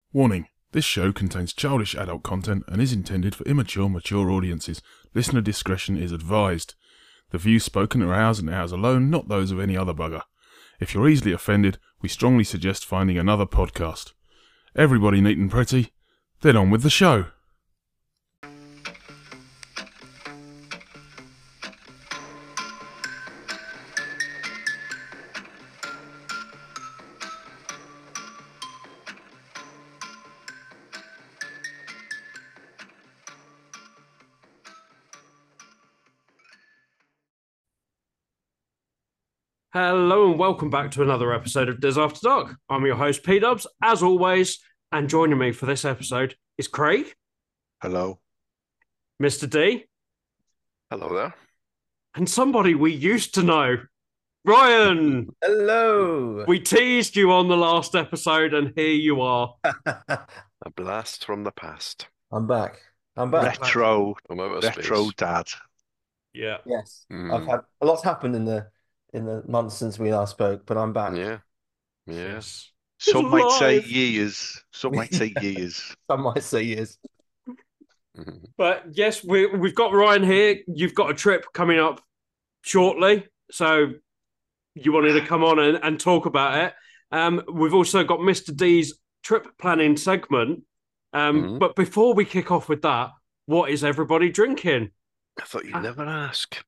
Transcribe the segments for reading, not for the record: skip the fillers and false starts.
Warning: this show contains childish adult content and is intended for immature, mature audiences. Listener discretion is advised. The views spoken are ours and ours alone, not those of any other bugger. If you're easily offended, we strongly suggest finding another podcast. Everybody neat and pretty, then on with the show. Hello and welcome back to another episode of Diz After Dark. I'm your host, P-Dubs, as always, and joining me for this episode is Craig. Hello. Mr. D. Hello there. And somebody we used to know, Ryan. Hello. We teased you on the last episode and here you are. A blast from the past. I'm back. Retro dad. Yeah. Yes. I've had a lot's happened in the months since we last spoke, but I'm back. Yeah. Yes. Some might say years. Some might say years. Some might say years. But yes, we've got Ryan here. You've got a trip coming up shortly, so you wanted to come on and talk about it. We've also got Mr. D's trip planning segment. But before we kick off with that, what is everybody drinking? I thought you'd never ask.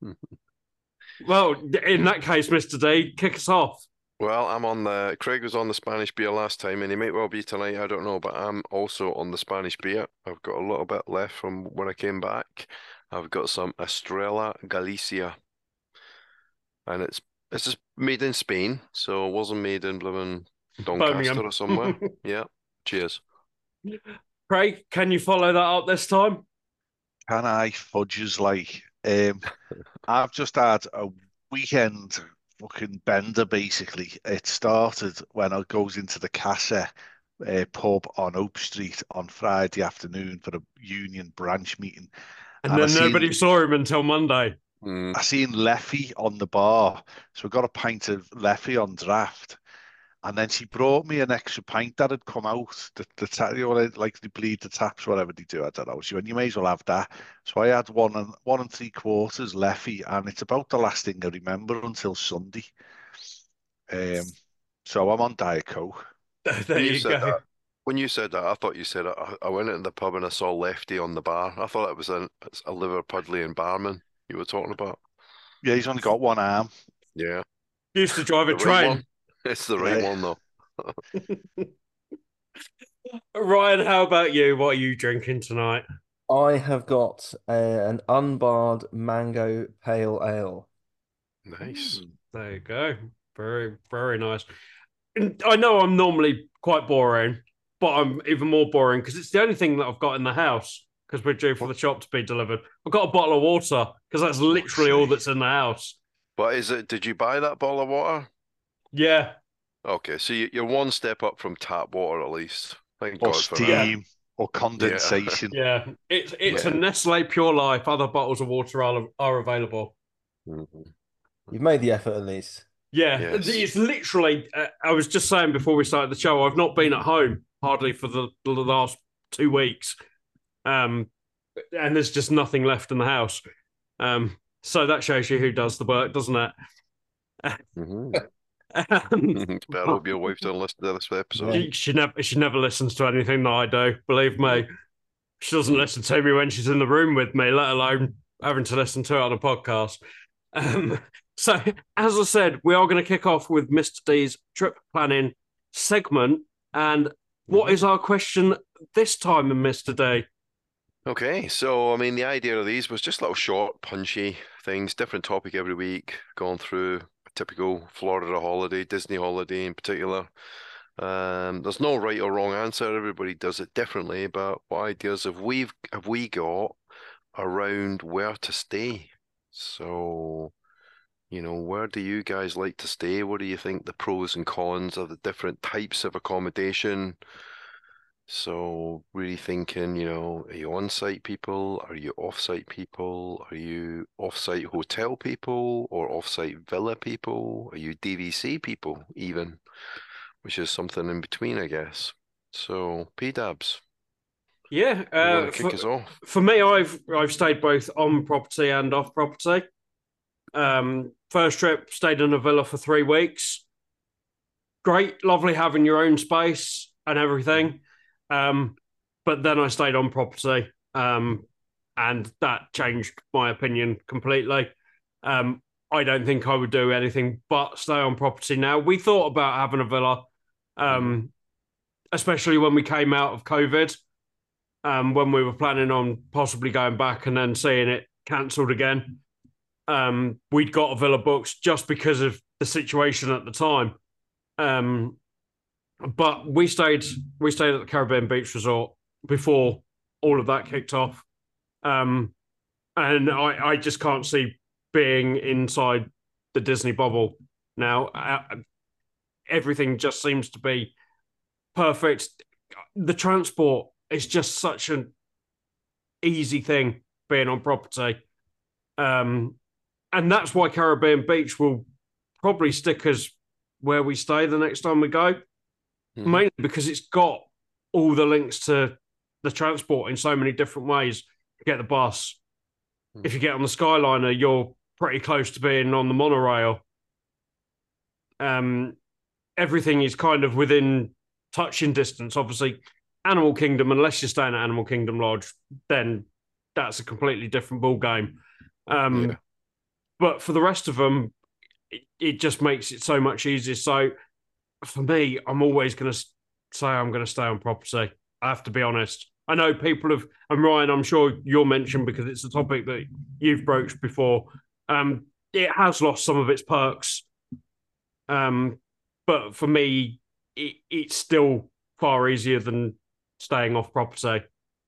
Well, in that case, Mr. D, kick us off. Well, Craig was on the Spanish beer last time, and he might well be tonight, I don't know, but I'm also on the Spanish beer. I've got a little bit left from when I came back. I've got some Estrella Galicia, and it's just made in Spain, so it wasn't made in blooming Doncaster or somewhere. Yeah, cheers. Craig, can you follow that up this time? Can I fudges like? I've just had a weekend fucking bender, basically. It started when I goes into the Casa pub on Oak Street on Friday afternoon for a union branch meeting. And then nobody saw him until Monday. I seen Leffy on the bar, so I got a pint of Leffy on draft. And then she brought me an extra pint that had come out. Like they bleed the taps, whatever they do. I don't know. She went, you may as well have that. So I had one and 3/4 Leffy, and it's about the last thing I remember until Sunday. So I'm on Diet Coke. There you go. When you said that, I thought you said I went into the pub and I saw Lefty on the bar. I thought it was a Liverpudlian barman you were talking about. Yeah, he's only got one arm. Yeah. Used to drive a train. It's the right one, though. Ryan, how about you? What are you drinking tonight? I have got an unbarred mango pale ale. Nice. There you go. Very, very nice. And I know I'm normally quite boring, but I'm even more boring because it's the only thing that I've got in the house because we're due for the shop to be delivered. I've got a bottle of water because that's literally all that's in the house. But did you buy that bottle of water? Yeah. Okay, so you're one step up from tap water at least. Thank or God steam, for or condensation. Yeah, it's a Nestle Pure Life. Other bottles of water are available. Mm-hmm. You've made the effort at least. Yeah, yes. It's literally. I was just saying before we started the show, I've not been at home hardly for the last 2 weeks, and there's just nothing left in the house. So that shows you who does the work, doesn't it? Mm-hmm. But I hope your wife doesn't listen to this episode. She never listens to anything that I do. Believe me, she doesn't listen to me when she's in the room with me, let alone having to listen to it on a podcast. So, as I said, we are going to kick off with Mr. D's trip planning segment. And what is our question this time, Mr. D? Okay, so I mean, the idea of these was just little short, punchy things, different topic every week, going through a typical Florida holiday, Disney holiday in particular. There's no right or wrong answer. Everybody does it differently. But what ideas have we got around where to stay? So, where do you guys like to stay? What do you think the pros and cons of the different types of accommodation? So really thinking, are you on-site people? Are you off-site people? Are you off-site hotel people or off-site villa people? Are you DVC people even? Which is something in between, I guess. So, P-Dabs, Yeah, you want to kick us off? for me, I've stayed both on property and off property. First trip, stayed in a villa for 3 weeks. Great, lovely having your own space and everything. But then I stayed on property, and that changed my opinion completely. I don't think I would do anything but stay on property now. We thought about having a villa, especially when we came out of COVID, when we were planning on possibly going back and then seeing it cancelled again. We'd got a villa booked just because of the situation at the time. But we stayed at the Caribbean Beach Resort before all of that kicked off. And I just can't see being inside the Disney bubble now. Everything just seems to be perfect. The transport is just such an easy thing being on property. And that's why Caribbean Beach will probably stick us where we stay the next time we go, mainly because it's got all the links to the transport in so many different ways. You get the bus. If you get on the Skyliner, you're pretty close to being on the monorail. Everything is kind of within touching distance. Obviously, Animal Kingdom, unless you're staying at Animal Kingdom Lodge, then that's a completely different ball game. But for the rest of them, it just makes it so much easier. So for me, I'm always going to say I'm going to stay on property. I have to be honest. I know people have, and Ryan, I'm sure you'll mention because it's a topic that you've broached before. It has lost some of its perks. But for me, it's still far easier than staying off property.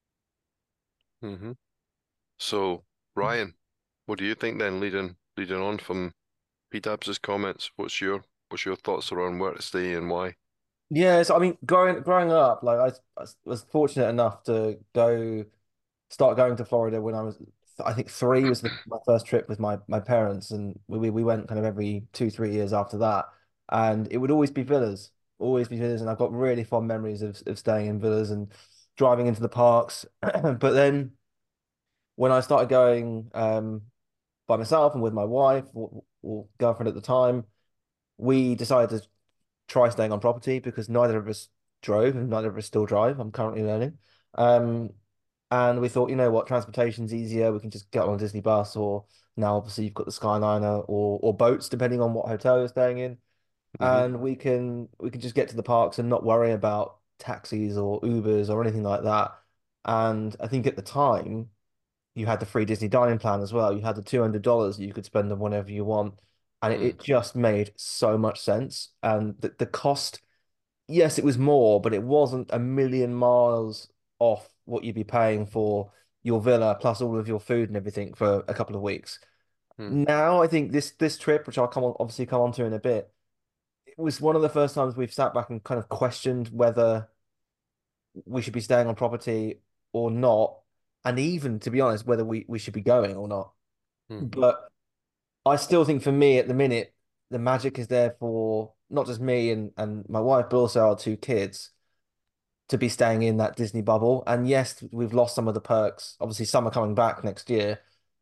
So, Ryan, what do you think then, leading on from P-Dabs' comments? What's your thoughts around where to stay and why? Yeah, so I mean, growing up, like I was fortunate enough to start going to Florida when I was, I think 3 was my first trip with my parents, and we went kind of every 2-3 years after that, and it would always be villas, and I've got really fond memories of staying in villas and driving into the parks. But then when I started going by myself and with my wife or girlfriend at the time, we decided to try staying on property because neither of us drove and neither of us still drive. I'm currently learning. Um, and we thought, you know what, transportation's easier. We can just get on a Disney bus, or now obviously you've got the Skyliner or boats, depending on what hotel you're staying in. And we can just get to the parks and not worry about taxis or Ubers or anything like that. And I think at the time you had the free Disney dining plan as well. You had the $200 that you could spend on whatever you want. And it just made so much sense. And the cost, yes, it was more, but it wasn't a million miles off what you'd be paying for your villa plus all of your food and everything for a couple of weeks. Now, I think this trip, which I'll obviously come on to in a bit, it was one of the first times we've sat back and kind of questioned whether we should be staying on property or not, and even to be honest, whether we should be going or not. But I still think for me at the minute, the magic is there for not just me and my wife, but also our 2 kids to be staying in that Disney bubble. And yes, we've lost some of the perks. Obviously, some are coming back next year.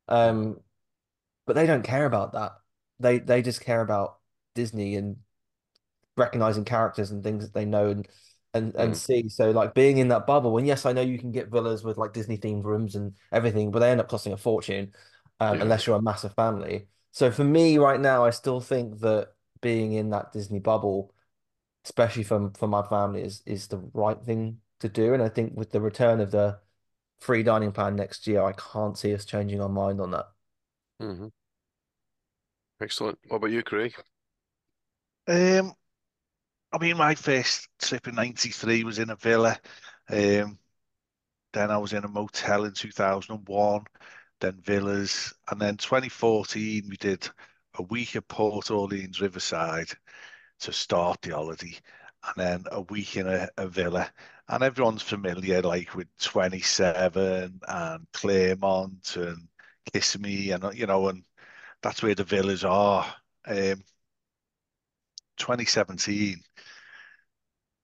But they don't care about that. They just care about Disney and recognizing characters and things that they know and see. So like being in that bubble, and yes, I know you can get villas with like Disney themed rooms and everything, but they end up costing a fortune, unless you're a massive family. So for me right now, I still think that being in that Disney bubble, especially for my family, is the right thing to do. And I think with the return of the free dining plan next year, I can't see us changing our mind on that. Excellent. What about you, Craig? I mean, my first trip in '93 was in a villa. Then I was in a motel in 2001, then villas. And then 2014, we did a week at Port Orleans Riverside to start the holiday, and then a week in a villa. And everyone's familiar, like with 27 and Claremont and Kissimmee, and and that's where the villas are. 2017,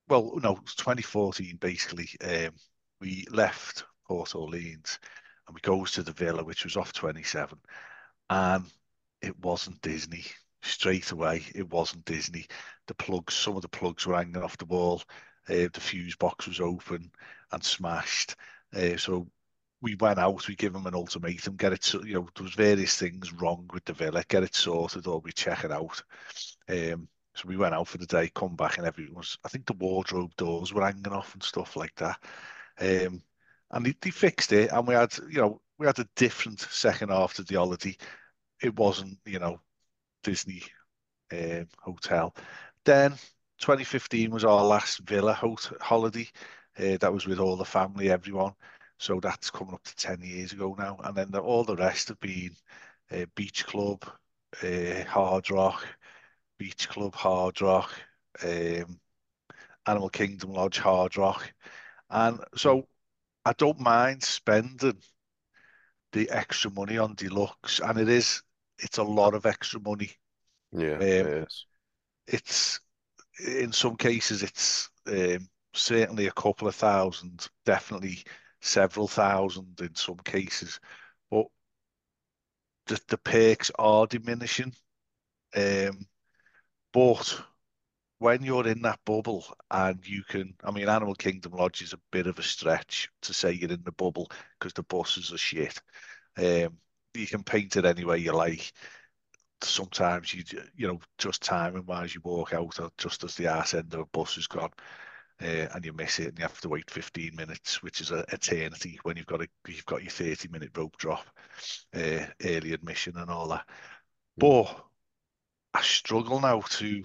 well, no, it was 2014 basically. We left Port Orleans and we goes to the villa, which was off 27, and it wasn't Disney. Straight away, it wasn't Disney. Some of the plugs were hanging off the wall. The fuse box was open and smashed. So we went out. We give them an ultimatum: get it. There was various things wrong with the villa. Get it sorted, or we check it out. So we went out for the day, come back, and everything was. I think the wardrobe doors were hanging off and stuff like that. Um, and they fixed it, and we had a different second half to the holiday. It wasn't, Disney hotel. Then 2015 was our last villa holiday. That was with all the family, everyone. So that's coming up to 10 years ago now. And then all the rest have been Beach Club, Hard Rock, Beach Club, Hard Rock, um, Animal Kingdom Lodge, Hard Rock. And so I don't mind spending the extra money on deluxe, and it's a lot of extra money. Yeah, it Um, is. it's in some cases it's certainly a couple of thousand, definitely several thousand in some cases, but the perks are diminishing. Um, but when you're in that bubble and I mean, Animal Kingdom Lodge is a bit of a stretch to say you're in the bubble because the buses are shit. Um, you can paint it any way you like. Sometimes just timing wise, you walk out just as the arse end of a bus is gone, and you miss it, and you have to wait 15 minutes, which is an eternity when you've got your 30-minute rope drop, early admission and all that. Mm. But I struggle now to.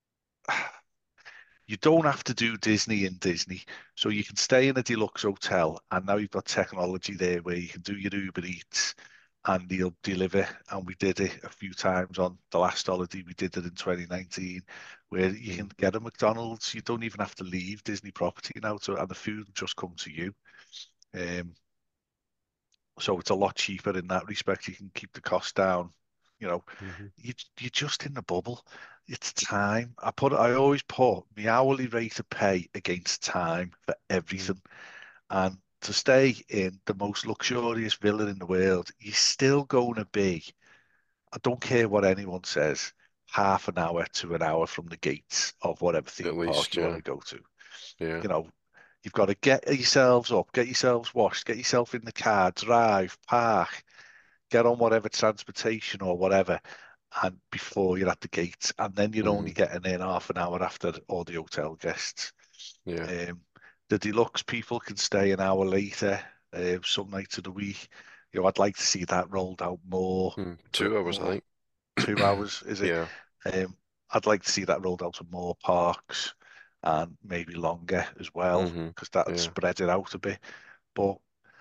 You don't have to do Disney in Disney, so you can stay in a deluxe hotel, and now you've got technology there where you can do your Uber Eats and they'll deliver. And we did it a few times on the last holiday. We did it in 2019, where you can get a McDonald's. You don't even have to leave Disney property now, and the food will just come to you. Um, so it's a lot cheaper in that respect. You can keep the cost down. You know, Mhm. you're just in the bubble. It's time. I always put my hourly rate of pay against time for everything. And to stay in the most luxurious villa in the world, you're still going to be, I don't care what anyone says, half an hour to an hour from the gates of whatever At theme park least, you want yeah, to go to. yeah. You know, you've got to get yourselves up, get yourselves washed, get yourself in the car, drive, park, get on whatever transportation or whatever, and before you're at the gate, and then you're only Hmm. getting in half an hour after all the hotel guests. Yeah. Um, the deluxe people can stay an hour later, some nights of the week. I'd like to see that rolled out more, Mm. but 2 hours, I more think. 2 hours, is it? Yeah. I'd like to see that rolled out to more parks and maybe longer as well, Hmm. because that'd Yeah. spread it out a bit. But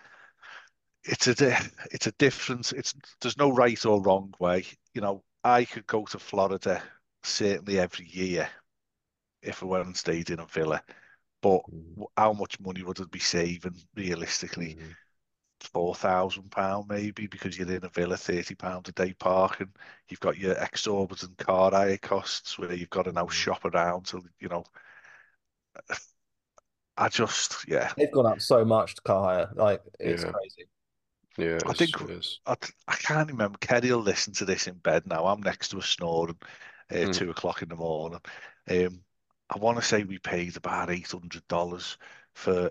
it's a difference. There's no right or wrong way. I could go to Florida certainly every year if I went and stayed in a villa. But Hmm. how much money would I be saving realistically? Hmm. £4,000 maybe, because you're in a villa, £30 a day parking. You've got your exorbitant car hire costs where you've got to now Hmm. shop around. So, yeah. They've gone up so much to car hire, like it's Yeah. crazy. Yeah, I think it is. I can't remember. Kerry will listen to this in bed now. I'm next to her snoring, Mm. 2 o'clock in the morning. Um, I want to say we paid about $800 for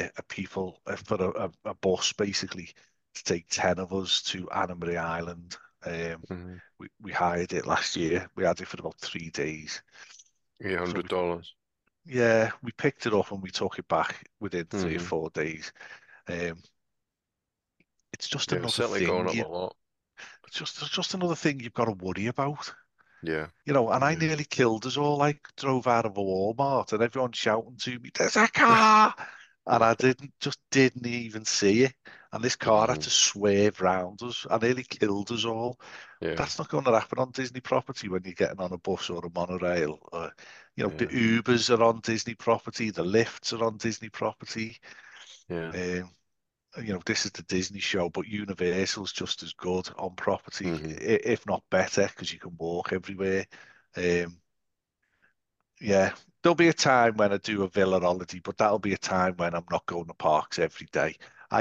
a bus basically to take 10 of us to Anna Marie Island. Um, Hmm. we hired it last year. We had it for about 3 days. eight So hundred dollars. yeah, we picked it up and we took it back within 3 or 4 days. Um, it's just Yeah, it's another certainly thing. going up a lot. It's just another thing you've got to worry about. Yeah. And I Yeah. nearly killed us all. I drove out of a Walmart and everyone shouting to me, "There's a car!" And I didn't even see it. And this car had Hmm. to swerve round us. I nearly killed us all. Yeah. That's not going to happen on Disney property when you're getting on a bus or a monorail. The Yeah. Ubers are on Disney property, the lifts are on Disney property. Yeah. Um, this is the Disney show, but Universal's just as good on property, Hmm. if not better, because you can walk everywhere. Um, yeah, there'll be a time when I do a villa holiday, but that'll be a time when I'm not going to parks every day.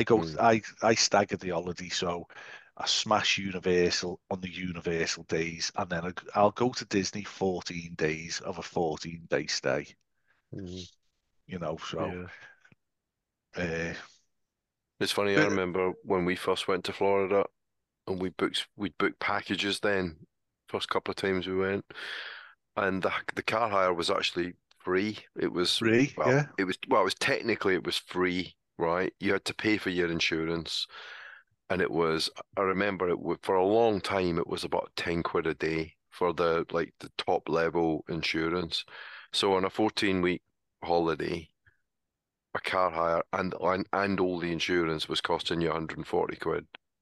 I stagger the holiday, so I smash Universal on the Universal days, and then I'll go to Disney 14 days of a 14-day stay. Mm. So Yeah. uh, It's funny, I but remember when we first went to Florida and we'd booked packages then, first couple of times we went, and the car hire was actually free. It was free, well, yeah, it was technically it was free, right? You had to pay for your insurance, and I remember for a long time it was about 10 quid a day for the top level insurance. So on a 14-week holiday, a car hire and all the insurance was costing you 140 quid.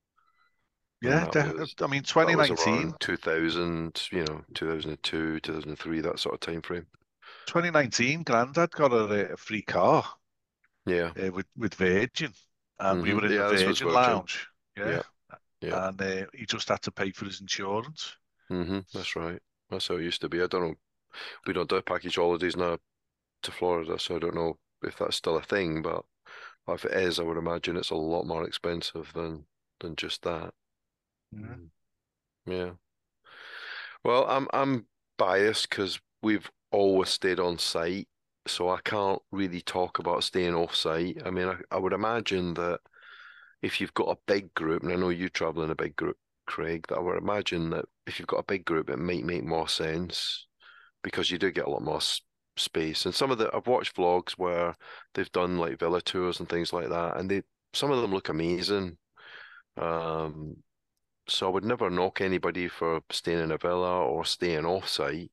And yeah. I mean, that was 2019, around 2000, 2002, 2003, that sort of time frame. 2019, Grandad got a free car Yeah. with Virgin, and we were in the Yeah, this was Virgin Virgin. Lounge, yeah, Yeah. Yeah. and he just had to pay for his insurance. That's right. That's how it used to be. I don't know. We don't do package holidays now to Florida, so I don't know if that's still a thing, but if it is, I would imagine it's a lot more expensive than just that. Yeah. Mm. Yeah. Well, I'm biased because we've always stayed on site, so I can't really talk about staying off site. I mean, I would imagine that if you've got a big group, and I know you travel in a big group, Craig, that I would imagine that if you've got a big group, it might make more sense because you do get a lot more space. And I've watched vlogs where they've done like villa tours and things like that, and some of them look amazing. Um, so I would never knock anybody for staying in a villa or staying off site.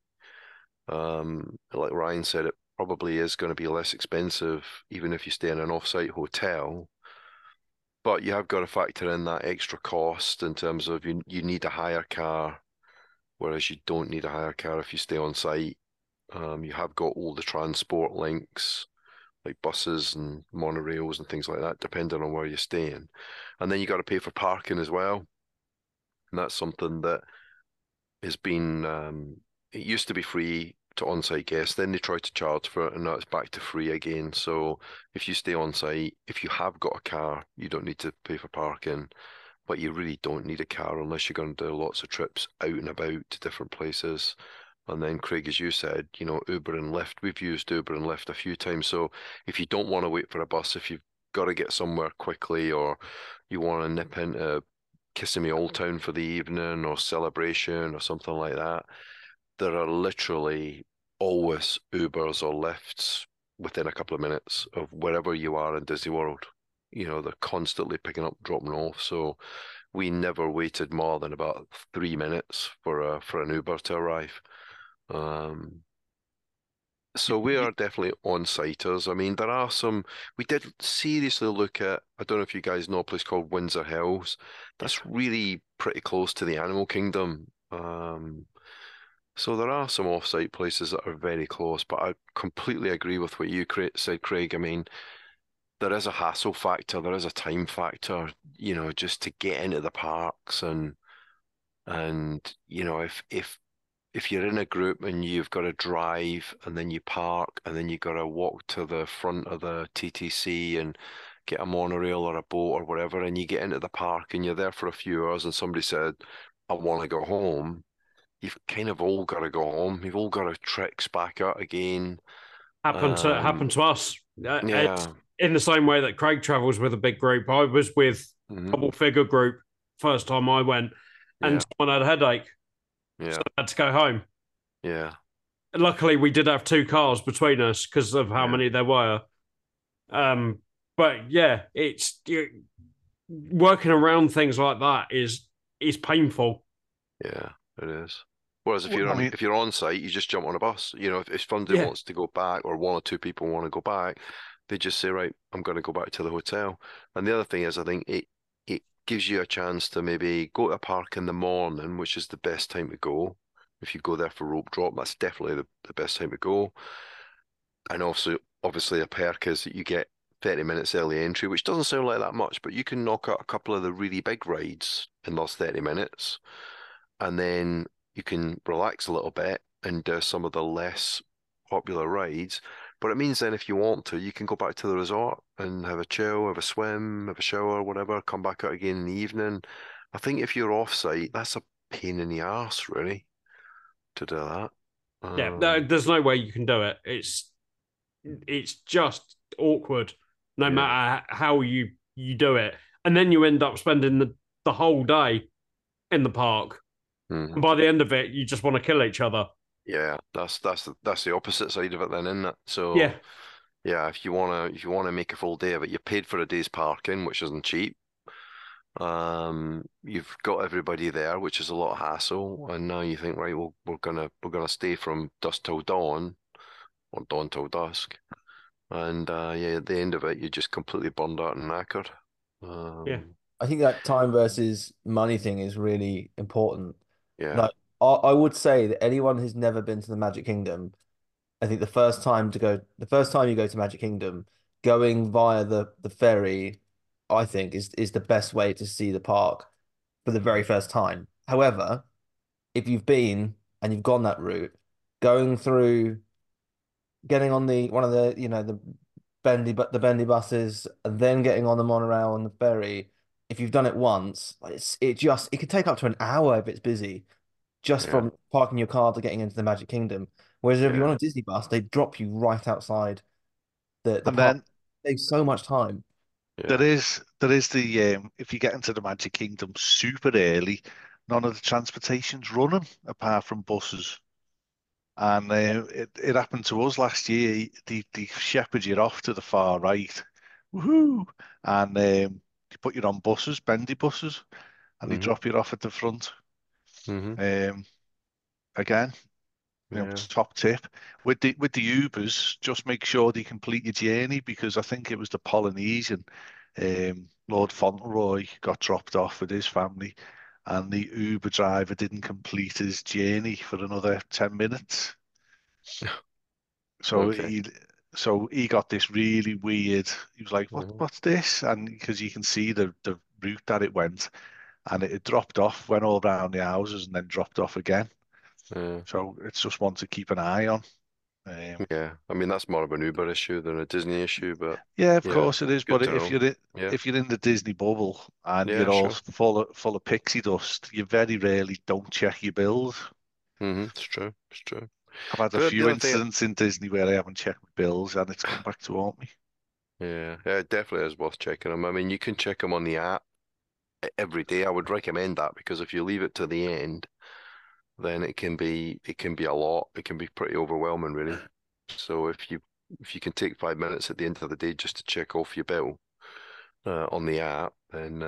Like Ryan said, it probably is going to be less expensive even if you stay in an off-site hotel. But you have got to factor in that extra cost in terms of you need a hire car, whereas you don't need a hire car if you stay on site. You have got all the transport links, like buses and monorails and things like that, depending on where you're staying. And then you got to pay for parking as well. And that's something that has been, it used to be free to on-site guests, then they tried to charge for it, and now it's back to free again. So if you stay on site, if you have got a car, you don't need to pay for parking, but you really don't need a car unless you're going to do lots of trips out and about to different places. And then, Craig, as you said, Uber and Lyft, we've used Uber and Lyft a few times. So if you don't want to wait for a bus, if you've got to get somewhere quickly, or you want to nip into Kissimmee Old Town for the evening or Celebration or something like that, there are literally always Ubers or Lyfts within a couple of minutes of wherever you are in Disney World. They're constantly picking up, dropping off. So we never waited more than about 3 minutes for an Uber to arrive. So we are definitely on-siters. I mean, we did seriously look at, I don't know if you guys know a place called Windsor Hills. That's really pretty close to the Animal Kingdom. So there are some off-site places that are very close, but I completely agree with what you said, Craig. I mean, there is a hassle factor, there is a time factor, just to get into the parks and if you're in a group and you've got to drive and then you park and then you've got to walk to the front of the TTC and get a monorail or a boat or whatever, and you get into the park and you're there for a few hours and somebody said, I want to go home, you've kind of all got to go home. You've all got to treks back out again. Happened to us. It's Yeah. in the same way that Craig travels with a big group. I was with Mhm. double figure group first time I went, and Yeah. someone had a headache, Yeah. so I had to go home. Yeah. Luckily, we did have two cars between us because of how Yeah. many there were. But yeah, working around things like that is painful. Yeah, it is. Whereas Well, I mean, if you're on site, you just jump on a bus. If somebody Yeah. wants to go back or one or two people want to go back, they just say, right, I'm going to go back to the hotel. And the other thing is, I think it gives you a chance to maybe go to a park in the morning, which is the best time to go. If you go there for rope drop, that's definitely the best time to go. And also, obviously, a perk is that you get 30 minutes early entry, which doesn't sound like that much, but you can knock out a couple of the really big rides in those 30 minutes. And then you can relax a little bit and do some of the less popular rides. But it means then if you want to, you can go back to the resort and have a chill, have a swim, have a shower, whatever, come back out again in the evening. I think if you're off-site, that's a pain in the arse, really, to do that. Yeah, there's no way you can do it. It's just awkward, no Yeah. matter how you do it, and then you end up spending the whole day in the park, Mhm. and by the end of it, you just want to kill each other. Yeah, that's the opposite side of it then, isn't it? So Yeah, yeah, if you wanna make a full day of it, you paid for a day's parking, which isn't cheap. You've got everybody there, which is a lot of hassle, and now you think, right, well, we're gonna stay from dusk till dawn, or dawn till dusk, and yeah, at the end of it, you're just completely burned out and knackered. yeah. I think that time versus money thing is really important. Yeah, Like, I would say that anyone who's never been to the Magic Kingdom, I think the first time you go to Magic Kingdom, going via the ferry, I think is the best way to see the park for the very first time. However, if you've been and you've gone that route, going through, getting on the one of the the bendy buses, and then getting on the monorail and the ferry, if you've done it once, it could take up to an hour if it's busy, just yeah, from parking your car to getting into the Magic Kingdom. Whereas if you're yeah, on a Disney bus, they drop you right outside the And park. then It saves so much time. yeah. there is the if you get into the Magic Kingdom super early, none of the transportation's running apart from buses. And it happened to us last year. They shepherd you off to the far right, woohoo, and they put you on buses, bendy buses, and they Hmm. drop you off at the front. Hmm. Um, again, Yeah, top tip with the Ubers, just make sure they complete your journey because I think it was the Polynesian, Lord Fauntleroy got dropped off with his family, and the Uber driver didn't complete his journey for another 10 minutes. So okay. he got this really weird. He was like, Hmm. what's this?" And because you can see the route that it went, and it dropped off, went all around the houses, and then dropped off again. Yeah, So it's just one to keep an eye on. Um, yeah. I mean, that's more of an Uber issue than a Disney issue, but yeah, of yeah, course it is. good But to know. Yeah, if you're in the Disney bubble and yeah, you're all sure. full of pixie dust, you very rarely don't check your bills. It's true. It's true. I've had a The few other thing, incidents in Disney where I haven't checked my bills and it's come back to haunt me. yeah, it definitely is worth checking them. I mean, you can check them on the app every day. I would recommend that because if you leave it to the end, then it can be a lot. It can be pretty overwhelming, really. So if you can take 5 minutes at the end of the day just to check off your bill on the app, then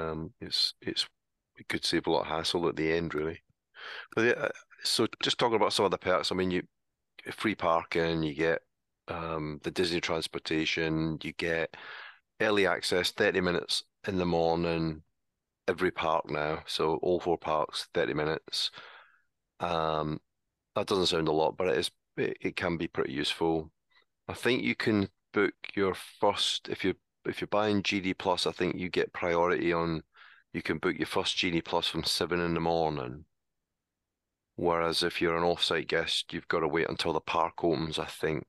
it could save a lot of hassle at the end, really. But yeah, so just talking about some of the perks. I mean, you free parking, you get the Disney transportation, you get early access, 30 minutes in the morning, every park now. So all four parks, 30 minutes. Um, that doesn't sound a lot, but it can be pretty useful. I think you can book your first if you're buying GD Plus, I think you get priority on you can book your first GD Plus from 7 in the morning. Whereas if you're an off-site guest, you've got to wait until the park opens, I think.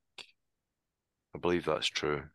I believe that's true.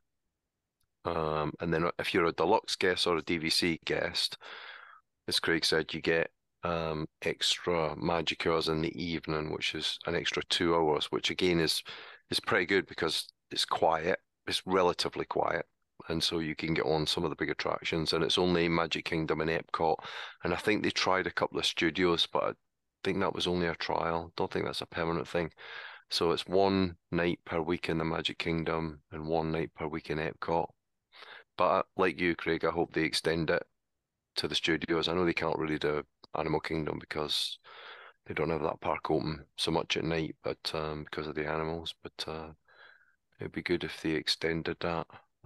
And then if you're a deluxe guest or a DVC guest, as Craig said, you get extra magic hours in the evening, which is an extra 2 hours, which again is pretty good because it's quiet. It's relatively quiet. And so you can get on some of the big attractions, and it's only Magic Kingdom and Epcot. And I think they tried a couple of studios, but I think that was only a trial. Don't think that's a permanent thing. So it's one night per week in the Magic Kingdom and one night per week in Epcot. But like you, Craig, I hope they extend it to the studios. I know they can't really do Animal Kingdom because they don't have that park open so much at night, but because of the animals. But it'd be good if they extended that.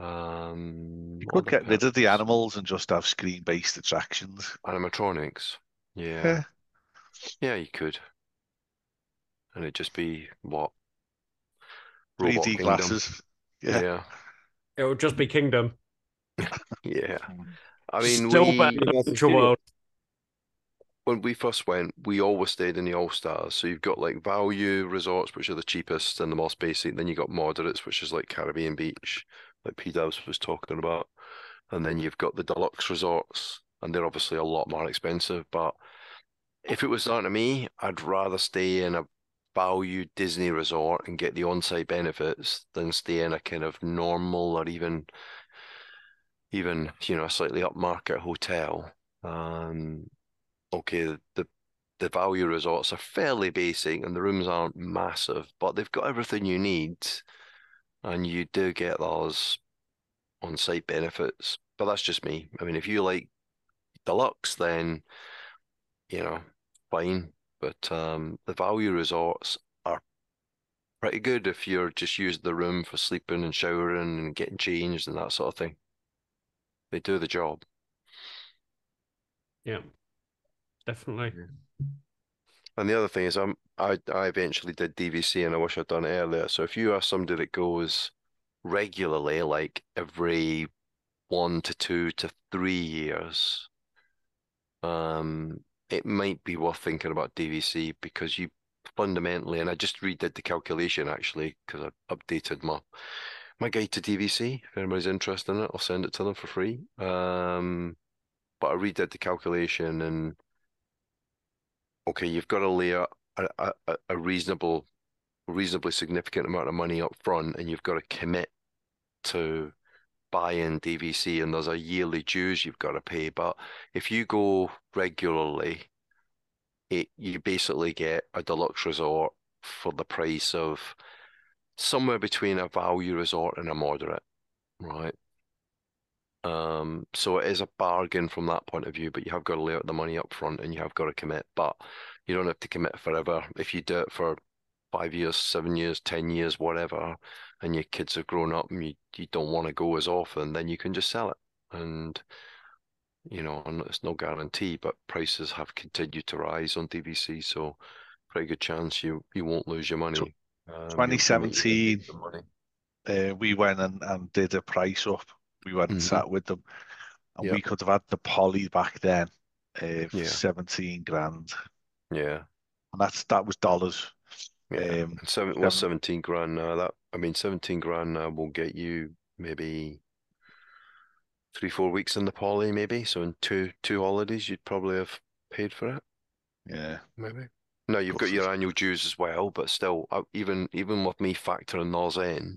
You What could other get rid of the perks? animals and just have screen-based attractions. Animatronics. Yeah, Yeah, yeah, you could, and it'd just be what 3D Robot Kingdom. glasses. Yeah. Yeah, It would just be Kingdom. yeah. I mean, Still better we than Universal Future World. Studios. when we first went, we always stayed in the All Stars. So you've got like value resorts, which are the cheapest and the most basic. Then you got moderates, which is like Caribbean Beach, like P-Dubs was talking about. And then you've got the deluxe resorts, and they're obviously a lot more expensive. But if it was down to me, I'd rather stay in a value Disney resort and get the on-site benefits than stay in a kind of normal or even a slightly upmarket hotel. Okay, the value resorts are fairly basic and the rooms aren't massive, but they've got everything you need, and you do get those on-site benefits. But that's just me. I mean, if you like deluxe, then fine. But the value resorts are pretty good if you're just using the room for sleeping and showering and getting changed and that sort of thing. They do the job. Yeah, definitely. And the other thing is, I eventually did DVC, and I wish I'd done it earlier. So if you are somebody that goes regularly, like every 1 to 2 to 3 years, it might be worth thinking about DVC because you fundamentally, and I just redid the calculation actually because I updated my guide to DVC. If anybody's interested in it, I'll send it to them for free. But I redid the calculation, and okay, you've got to lay out a reasonably significant amount of money up front, and you've got to commit to buy-in DVC, and there's a yearly dues you've got to pay. But if you go regularly, you basically get a deluxe resort for the price of somewhere between a value resort and a moderate, right? So it is a bargain from that point of view, but you have got to lay out the money up front and you have got to commit. But you don't have to commit forever. If you do it for 5 years, 7 years, 10 years, whatever, and your kids have grown up and you don't want to go as often, then you can just sell it. And and it's no guarantee, but prices have continued to rise on DVC, so pretty good chance you won't lose your money. 2017, we went and did a price up. We went and sat with them, and we could have had the Poly back then for 17 grand. Yeah. And that was dollars. Yeah. What's 17 grand now? 17 grand now will get you maybe 3-4 weeks in the Poly, maybe. So in two holidays, you'd probably have paid for it. Yeah. Maybe. No, you've got your annual dues as well, but still, even with me factoring those in,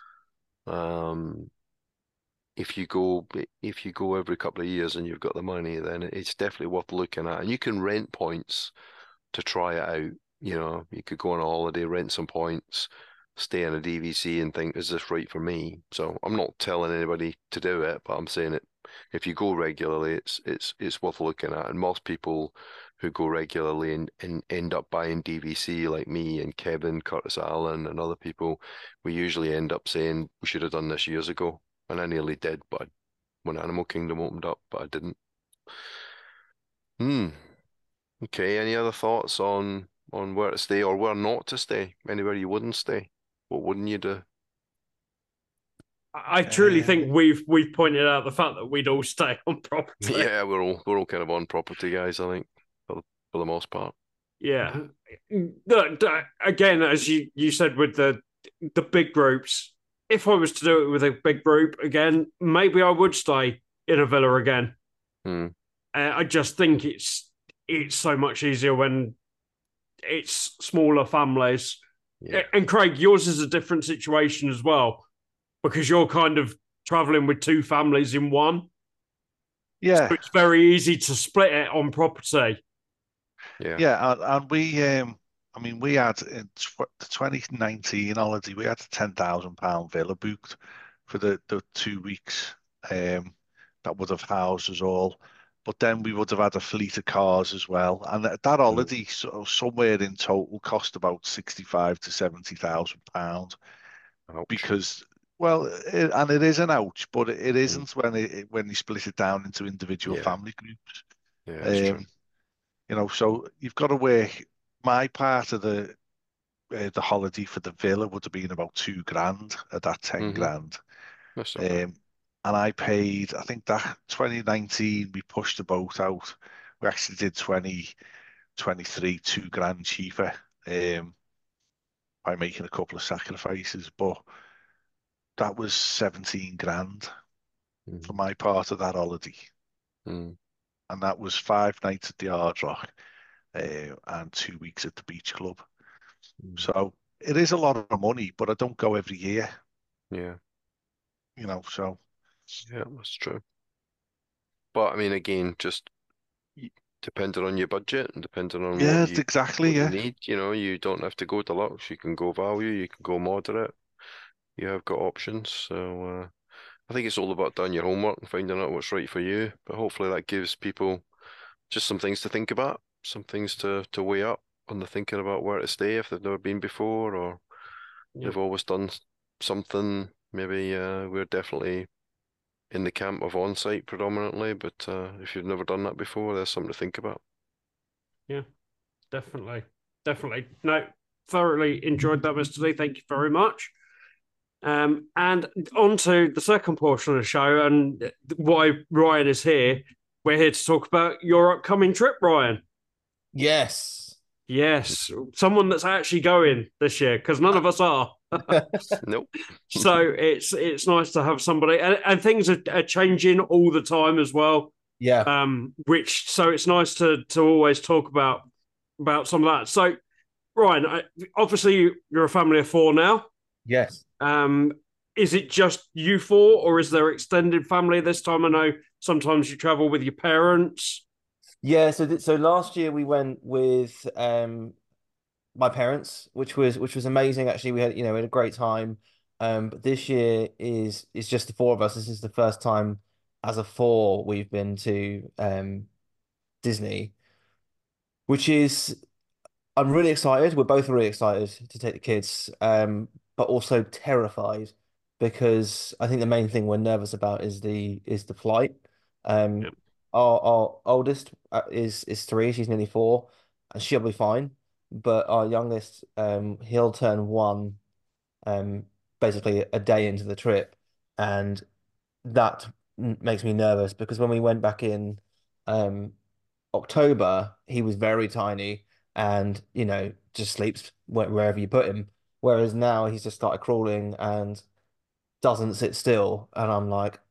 if you go every couple of years and you've got the money, then it's definitely worth looking at. And you can rent points to try it out. You could go on a holiday, rent some points, stay in a DVC and think, is this right for me? So I'm not telling anybody to do it, but I'm saying it. If you go regularly, it's worth looking at. And most people who go regularly and end up buying DVC, like me and Kevin, Curtis Allen, and other people, we usually end up saying we should have done this years ago. And I nearly did, but when Animal Kingdom opened up, but I didn't. Okay, any other thoughts on where to stay or where not to stay? Anywhere you wouldn't stay? What wouldn't you do? I truly think we've pointed out the fact that we'd all stay on property. Yeah, we're all kind of on property guys, I think, for the most part. Yeah. Again, as you said with the big groups, if I was to do it with a big group again, maybe I would stay in a villa again. I just think it's so much easier when it's smaller families. Yeah. And Craig, yours is a different situation as well, because you're kind of traveling with 2 families in one. Yeah. So it's very easy to split it on property. Yeah. Yeah, and we we had in the 2019 holiday, we had a £10,000 villa booked for the 2 weeks. That would have housed us all. But then we would have had a fleet of cars as well. And that holiday, somewhere in total, cost about £65,000 to £70,000. Because, and it is an ouch, but it isn't when you split it down into individual family groups. Yeah, that's true. So you've got to work. My part of the holiday for the villa would have been about 2 grand of that 10 grand. That's not bad. And I paid, I think that 2019, we pushed the boat out We actually did 2023 2 grand cheaper by making a couple of sacrifices, but that was 17 grand for Mm. my part of that holiday. Mm. And that was 5 nights at the Hard Rock and 2 weeks at the beach club. Mm. So it is a lot of money, but I don't go every year, Yeah, so. yeah, that's true. But I mean, again, just depending on your budget and depending on Yeah, exactly, what you yeah. need, you don't have to go deluxe. You can go value, you can go moderate. You have got options. So I think it's all about doing your homework and finding out what's right for you. But hopefully that gives people just some things to think about, some things to weigh up when they're thinking about where to stay if they've never been before or Yep. they've always done something. Maybe we're definitely in the camp of on-site predominantly, but if you've never done that before, there's something to think about. Yeah, definitely. Definitely. No, thoroughly enjoyed that, Mr. Lee. Thank you very much. And on to the second portion of the show and why Ryan is here. We're here to talk about your upcoming trip, Ryan. Yes. Yes, someone that's actually going this year because none of us are. Nope. So it's nice to have somebody, and things are changing all the time as well. Yeah. Which so it's nice to always talk about some of that. So Ryan, obviously you're a family of four now. Yes. Is it just you four, or is there extended family this time? I know sometimes you travel with your parents. Yeah. So last year we went with my parents, which was amazing. Actually, we had a great time. But this year is just the four of us. This is the first time as a four we've been to Disney, which is I'm really excited. We're both really excited to take the kids, but also terrified because I think the main thing we're nervous about is the flight. Um, Yep. our oldest is three. She's nearly four, and she'll be fine. But our youngest, he'll turn one, um, basically a day into the trip, and that makes me nervous because when we went back in, um, October, he was very tiny and, just sleeps wherever you put him. Whereas now he's just started crawling and doesn't sit still. And I'm like,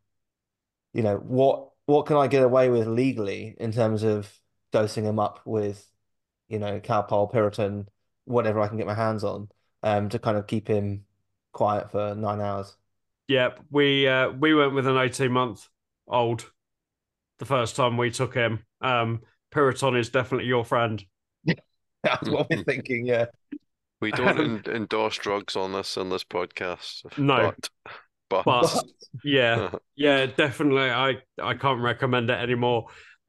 what can I get away with legally in terms of dosing him up with, Calpol, Piriton, whatever I can get my hands on, to kind of keep him quiet for 9 hours. Yep, we went with an 18-month old the first time we took him. Piriton is definitely your friend. That's what we're thinking, yeah. We don't endorse drugs on this podcast, No, but but yeah, yeah, definitely. I can't recommend it anymore.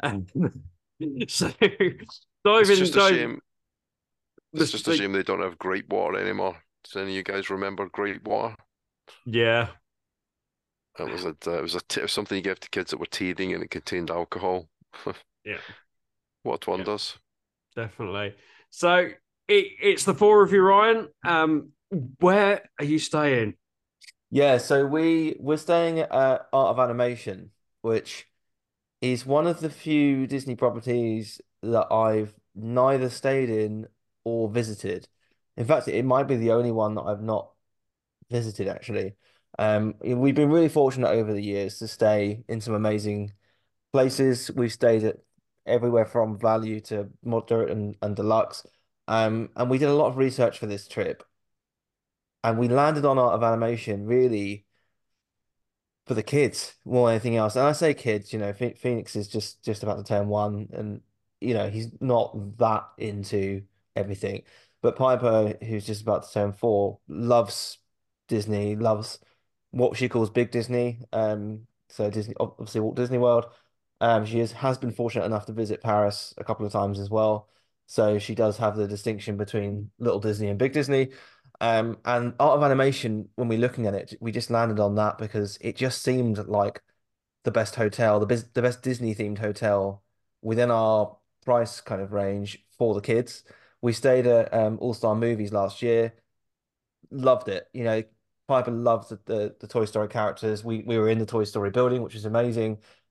So it's diving, just a dive. shame. It's just a shame they don't have Great Water anymore. Does any of you guys remember Great Water? Yeah, It was something you gave to kids that were teething and it contained alcohol. yeah, What yeah, wonders? definitely. So it's the four of you, Ryan. Where are you staying? Yeah, so we're staying at Art of Animation, which is one of the few Disney properties that I've neither stayed in or visited. In fact, it might be the only one that I've not visited actually. We've been really fortunate over the years to stay in some amazing places. We've stayed at everywhere from value to moderate and deluxe. And we did a lot of research for this trip, and we landed on Art of Animation really for the kids more than anything else. And I say kids, Phoenix is just about to turn one, and he's not that into everything. But Piper, who's just about to turn four, loves Disney, loves what she calls Big Disney. So Disney, obviously Walt Disney World. She has been fortunate enough to visit Paris a couple of times as well. So she does have the distinction between Little Disney and Big Disney. And Art of Animation, when we're looking at it, we just landed on that because it just seemed like the best hotel, the best Disney themed hotel within our price kind of range for the kids. We stayed at All Star Movies last year, loved it. Piper loved the Toy Story characters. We were in the Toy Story building, which was amazing.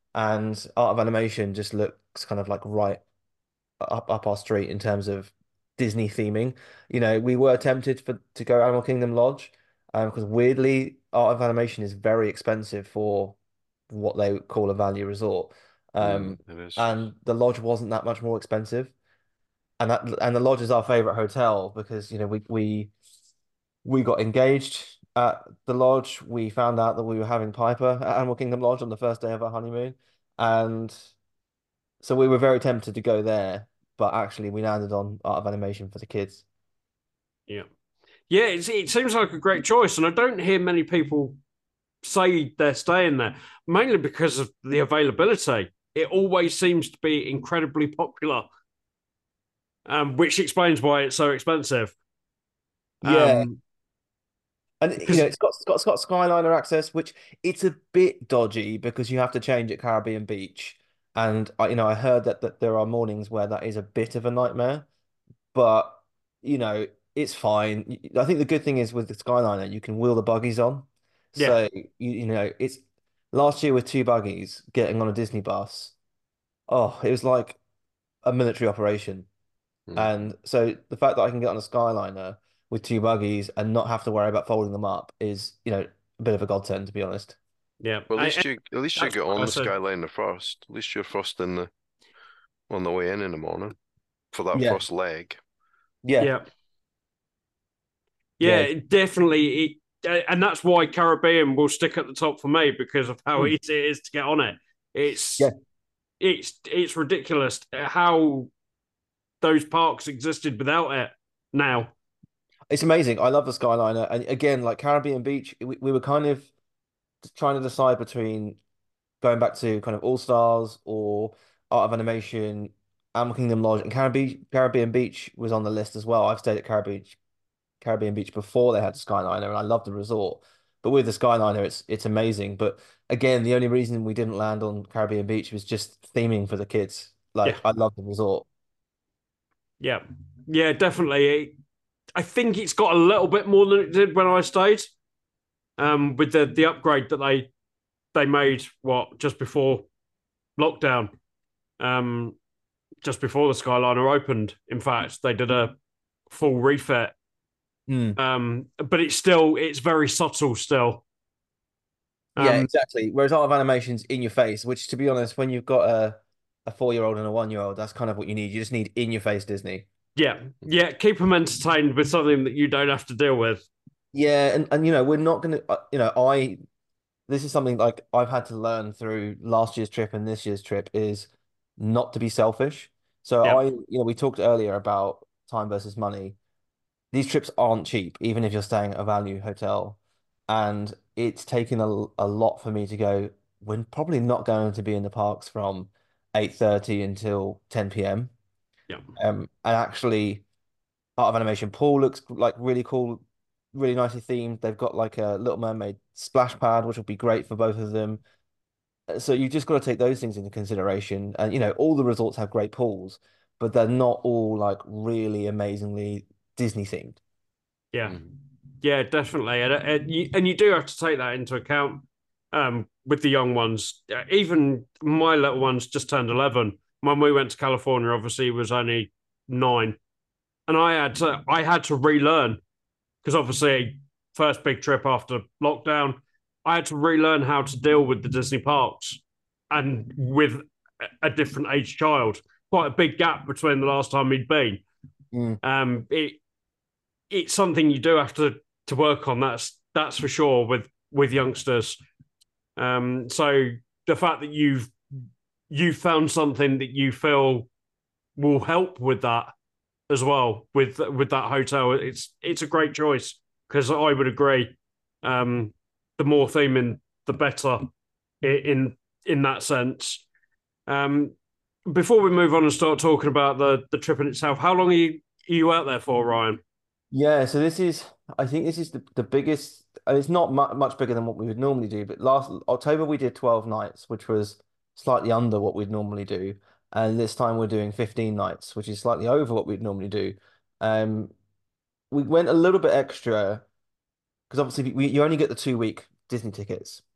and Art of Animation just looks kind of like right up our street in terms of Disney theming. You know, we were tempted to go Animal Kingdom Lodge, because weirdly, Art of Animation is very expensive for what they call a value resort. It is. And the lodge wasn't that much more expensive. And the lodge is our favorite hotel because, you know, we got engaged at the lodge. We found out that we were having Piper at Animal Kingdom Lodge on the first day of our honeymoon. And so we were very tempted to go there, but actually we landed on Art of Animation for the kids. Yeah. Yeah, it seems like a great choice, and I don't hear many people say they're staying there, mainly because of the availability. It always seems to be incredibly popular, which explains why it's so expensive. Yeah. And you know, Because it's got Skyliner access, which it's a bit dodgy because you have to change at Caribbean Beach. And you know, I heard that there are mornings where that is a bit of a nightmare, but you know, it's fine. I think the good thing is with the Skyliner, you can wheel the buggies on. yeah, So you know, it's last year with two buggies getting on a Disney bus. Oh, it was like a military operation. Mm. And so the fact that I can get on a Skyliner with two buggies and not have to worry about folding them up is, you know, a bit of a godsend, to be honest. yeah. Well, at least you That's get what I on the said. Skyliner first. At least you're first in the on the way in the morning for that Yeah, first leg. yeah, Yeah, yeah. yeah, definitely. And that's why Caribbean will stick at the top for me because of how Mm. easy it is to get on it. It's Yeah, it's ridiculous how those parks existed without it now. it's amazing. I love the Skyliner. And again, like Caribbean Beach, we were kind of trying to decide between going back to kind of All Stars or Art of Animation, Animal Kingdom Lodge, and Caribbean Beach was on the list as well. I've stayed at Caribbean Beach before they had the Skyliner, and I love the resort. But with the Skyliner, it's amazing. But again, the only reason we didn't land on Caribbean Beach was just theming for the kids. Yeah, Like I love the resort. yeah, yeah, definitely. I think it's got a little bit more than it did when I stayed. With the upgrade that they made, what just before lockdown, um, just before the Skyliner opened. In fact, they did a full refit. Mm. But it's very subtle still. Yeah, Um, exactly. Whereas Art of Animation's in your face, which to be honest, when you've got a 4-year-old and a 1-year-old, that's kind of what you need. You just need in your face Disney. yeah, yeah, keep them entertained with something that you don't have to deal with. Yeah, and you know, we're not gonna you know, I this is something like I've had to learn through last year's trip and this year's trip is not to be selfish. So Yeah, you know, we talked earlier about time versus money. These trips aren't cheap, even if you're staying at a value hotel. And it's taken a lot for me to go, we're probably not going to be in the parks from 8:30 until 10 p.m. yeah, And actually, Art of Animation pool looks like really cool, really nicely themed. They've got like a Little Mermaid splash pad, which will be great for both of them. So you just got to take those things into consideration. And you know, all the resorts have great pools, but they're not all like really amazingly Disney themed. yeah, Mm. yeah, definitely. And you do have to take that into account with the young ones. Even my little ones just turned 11. When we went to California, obviously, he was only 9. And I had to relearn because obviously first big trip after lockdown, I had to relearn how to deal with the Disney parks and with a different age child. Quite a big gap between the last time he'd been. Mm. It it's something you do have to work on. That's for sure with youngsters. So the fact that you've found something that you feel will help with that as well with that hotel. It's a great choice because I would agree. The more theming, the better in that sense. Um, Before we move on and start talking about the trip in itself, how long are you out there for, Ryan? Yeah, so I think this is the biggest, and it's not much bigger than what we would normally do, but last October we did 12 nights, which was slightly under what we'd normally do. And this time we're doing 15 nights, which is slightly over what we'd normally do. Um, we went a little bit extra because obviously you only get the 2-week Disney tickets.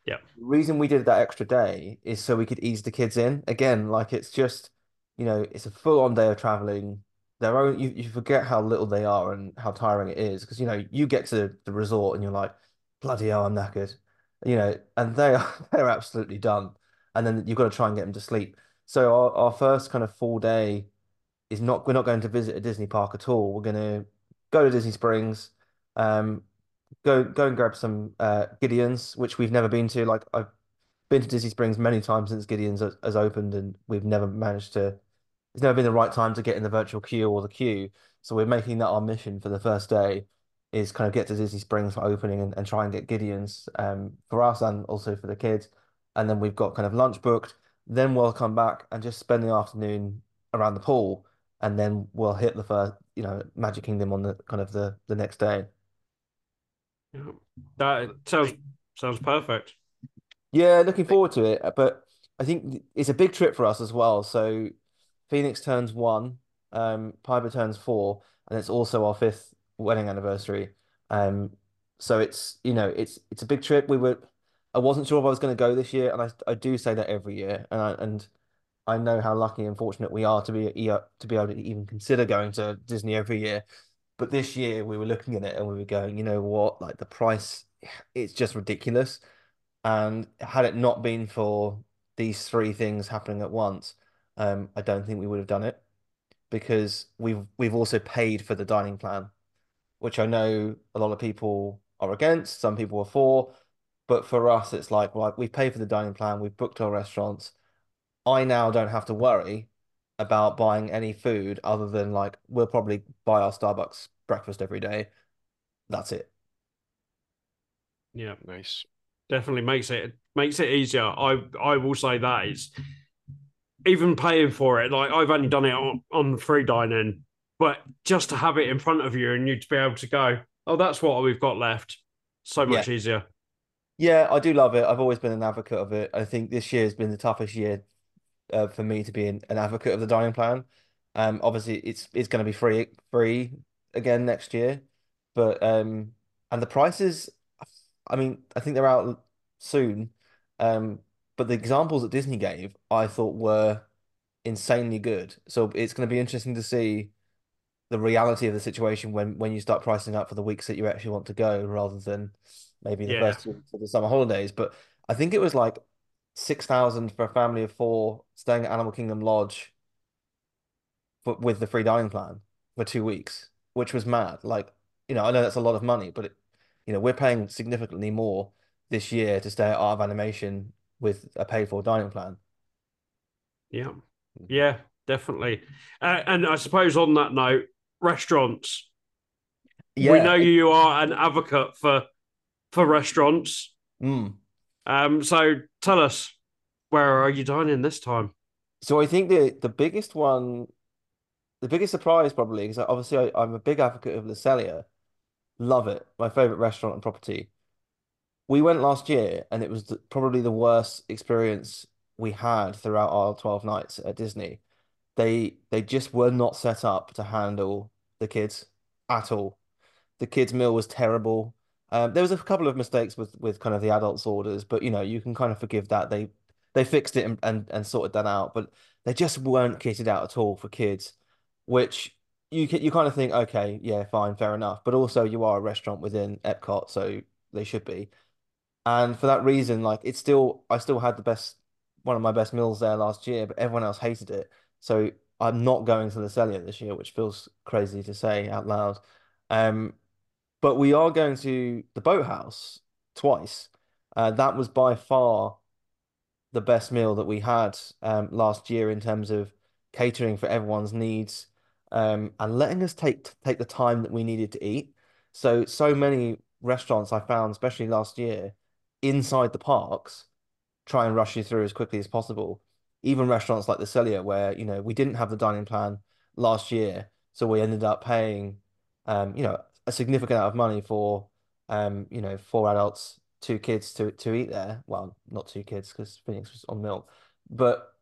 Yeah. The reason we did that extra day is so we could ease the kids in. Again, like it's just, it's a full-on day of traveling. You forget how little they are and how tiring it is because you get to the resort and you're like, bloody hell, I'm knackered. And they are they're absolutely done. And then you've got to try and get them to sleep. So our first kind of full day is not we're not going to visit a Disney park at all. We're gonna go to Disney Springs, um, go and grab some Gideon's, which we've never been to. Like I've been to Disney Springs many times since Gideon's has opened, and we've never managed to. It's never been the right time to get in the virtual queue or the queue. So we're making that our mission for the first day is kind of get to Disney Springs for opening and try and get Gideon's for us and also for the kids. And then we've got kind of lunch booked. Then we'll come back and just spend the afternoon around the pool, and then we'll hit the first, Magic Kingdom on the kind of the next day. Yeah. That sounds perfect. Yeah, looking forward to it. But I think it's a big trip for us as well. So Phoenix turns 1, Piper turns 4, and it's also our 5th wedding anniversary. Um, so it's a big trip. I wasn't sure if I was going to go this year, and I do say that every year, and I know how lucky and fortunate we are to be able to even consider going to Disney every year. But this year we were looking at it and we were going, you know what, like the price, it's just ridiculous. And had it not been for these three things happening at once, I don't think we would have done it because we've also paid for the dining plan, which I know a lot of people are against, some people are for, but for us, it's like, well, we've paid for the dining plan, we've booked our restaurants. I now don't have to worry about buying any food other than like we'll probably buy our Starbucks breakfast every day. That's it. Yeah, Nice. definitely makes it easier. I will say that it's even paying for it. Like I've only done it on free dining, but just to have it in front of you and you to be able to go, oh, that's what we've got left. So Yeah. much easier. Yeah, I do love it. I've always been an advocate of it. I think this year has been the toughest year for me to be an advocate of the dining plan. Obviously it's going to be free again next year, but and the prices, I mean, I think they're out soon. Um, but the examples that Disney gave, I thought were insanely good. So it's going to be interesting to see the reality of the situation when you start pricing up for the weeks that you actually want to go rather than maybe the Yeah. first 2 weeks of the summer holidays. But I think it was like 6,000 for a family of 4 staying at Animal Kingdom Lodge with the free dining plan for 2 weeks, which was mad. Like, I know that's a lot of money, but we're paying significantly more this year to stay at Art of Animation with a paid for dining plan. Yeah. Yeah, definitely. And I suppose on that note, restaurants. We Yeah. know you are an advocate for restaurants. Mm. So tell us, where are you dining this time? So I think the biggest one, the biggest surprise probably, because obviously I'm a big advocate of Le Cellier. Love it. My favorite restaurant and property. We went last year and it was probably the worst experience we had throughout our 12 nights at Disney. They just were not set up to handle the kids at all. The kids' meal was terrible. There was a couple of mistakes with kind of the adults' orders, but you can kind of forgive that. They fixed it and sorted that out, but they just weren't kitted out at all for kids, which you kind of think, okay, yeah, fine, fair enough. But also you are a restaurant within Epcot, so they should be. And for that reason, like I still had one of my best meals there last year, but everyone else hated it. So I'm not going to the Cellier this year, which feels crazy to say out loud. Um, but we are going to the Boathouse twice. That was by far the best meal that we had last year in terms of catering for everyone's needs and letting us take the time that we needed to eat. So many restaurants I found, especially last year, inside the parks, try and rush you through as quickly as possible. Even restaurants like the Cellier, where we didn't have the dining plan last year, so we ended up paying a significant amount of money for 4 adults, 2 kids to eat there. Well, not 2 kids because Phoenix was on milk, but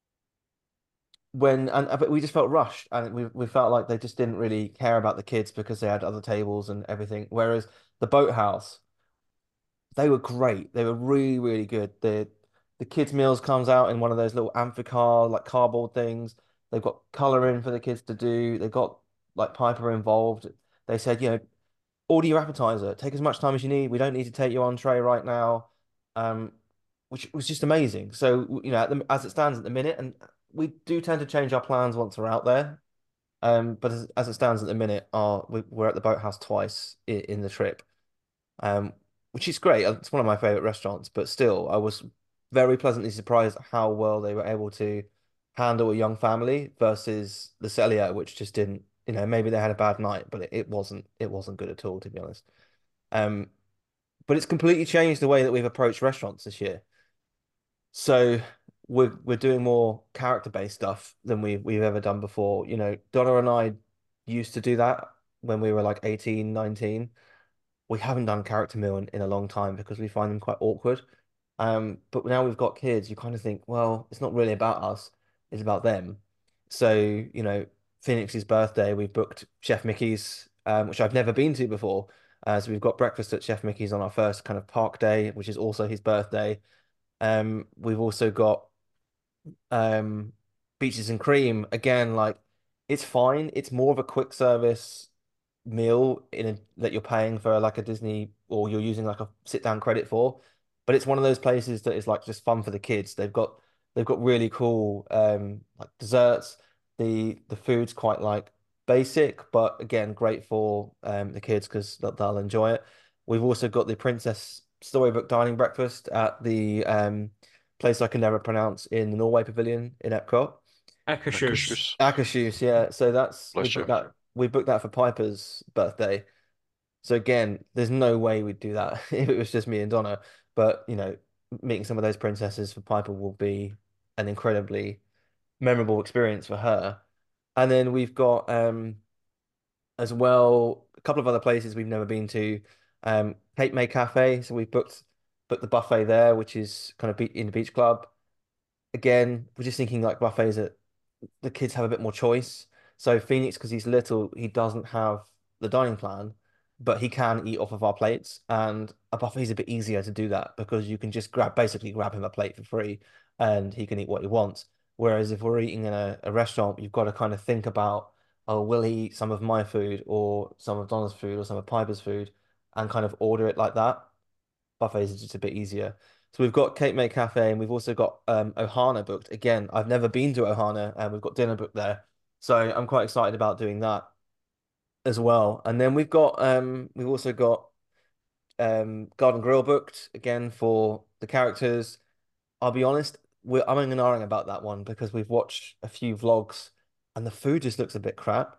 but we just felt rushed and we felt like they just didn't really care about the kids because they had other tables and everything. Whereas the Boathouse, They were great. They were really, really good. The kids' meals comes out in one of those little amphicar like cardboard things. They've got coloring for the kids to do. They got like Piper involved. They said, order your appetizer. Take as much time as you need. We don't need to take your entree right now. Um, which was just amazing. So, as it stands at the minute, and we do tend to change our plans once we're out there. But as it stands at the minute, we're at the Boathouse twice in the trip, um, which is great. It's one of my favorite restaurants, but still, I was very pleasantly surprised at how well they were able to handle a young family versus the Cellier, which just didn't, maybe they had a bad night, but it wasn't good at all, to be honest. Um, but it's completely changed the way that we've approached restaurants this year. So we're doing more character-based stuff than we've ever done before. Donna and I used to do that when we were like 18, 19. We haven't done character meal in a long time because we find them quite awkward. But now we've got kids, you kind of think, well, it's not really about us, it's about them. So, Phoenix's birthday, we booked Chef Mickey's, which I've never been to before. So we've got breakfast at Chef Mickey's on our first kind of park day, which is also his birthday. We've also got um Beaches and Cream. Again, like it's fine. It's more of a quick service meal that you're paying for like a Disney or you're using like a sit down credit for. But it's one of those places that is like just fun for the kids. They've got really cool like desserts. The food's quite like basic, but again, great for the kids because they'll enjoy it. We've also got the Princess Storybook Dining Breakfast at the place I can never pronounce in the Norway Pavilion in Epcot. Akershus. Akershus. Akershus, yeah. So we Bless you. booked that. We booked that for Piper's birthday. So again, there's no way we'd do that if it was just me and Donna. But meeting some of those princesses for Piper will be an incredibly memorable experience for her. And then we've got as well a couple of other places we've never been to. Cape May Cafe. So we booked the buffet there, which is kind of in the beach club. Again, we're just thinking like buffets that the kids have a bit more choice. So Phoenix, because he's little, he doesn't have the dining plan, but he can eat off of our plates. And a buffet is a bit easier to do that because you can just basically grab him a plate for free and he can eat what he wants. Whereas if we're eating in a restaurant, you've got to kind of think about, oh, will he eat some of my food or some of Donna's food or some of Piper's food and kind of order it like that. Buffets are just a bit easier. So we've got Cape May Cafe and we've also got Ohana booked. Again, I've never been to Ohana and we've got dinner booked there. So I'm quite excited about doing that as well. And then we've also got Garden Grill booked again for the characters. I'll be honest, I'm and ahhing about that one because we've watched a few vlogs and the food just looks a bit crap.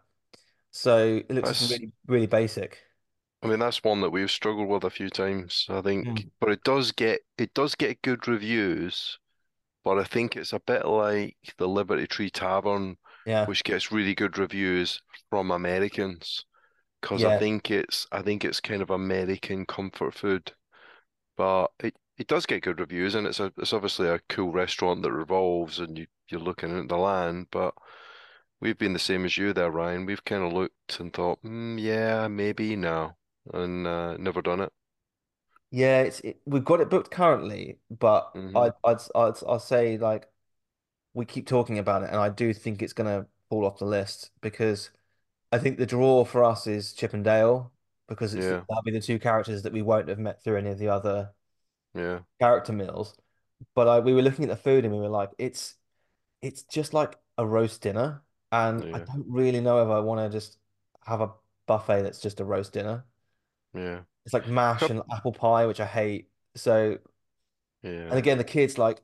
So it looks just That's, really, really basic. I mean, that's one that we've struggled with a few times, I think. Mm. But it does get good reviews, but I think it's a bit like the Liberty Tree Tavern, Yeah. which gets really good reviews from Americans. Because I Yeah. think it's kind of American comfort food. But it does get good reviews, and it's obviously a cool restaurant that revolves, and you're looking at the land. But we've been the same as you there, Ryan. We've kind of looked and thought, yeah, maybe no, and never done it. Yeah, we've got it booked currently, but Hmm. I'll say like we keep talking about it, and I do think it's gonna fall off the list because I think the draw for us is Chip and Dale because Yeah, that'll be the two characters that we won't have met through any of the other yeah, character meals. But we were looking at the food and we were like, it's just like a roast dinner, and I yeah. don't really know if I want to just have a buffet that's just a roast dinner. Yeah. It's like mash Cup. and apple pie, which I hate. So, and Yeah. again, the kids like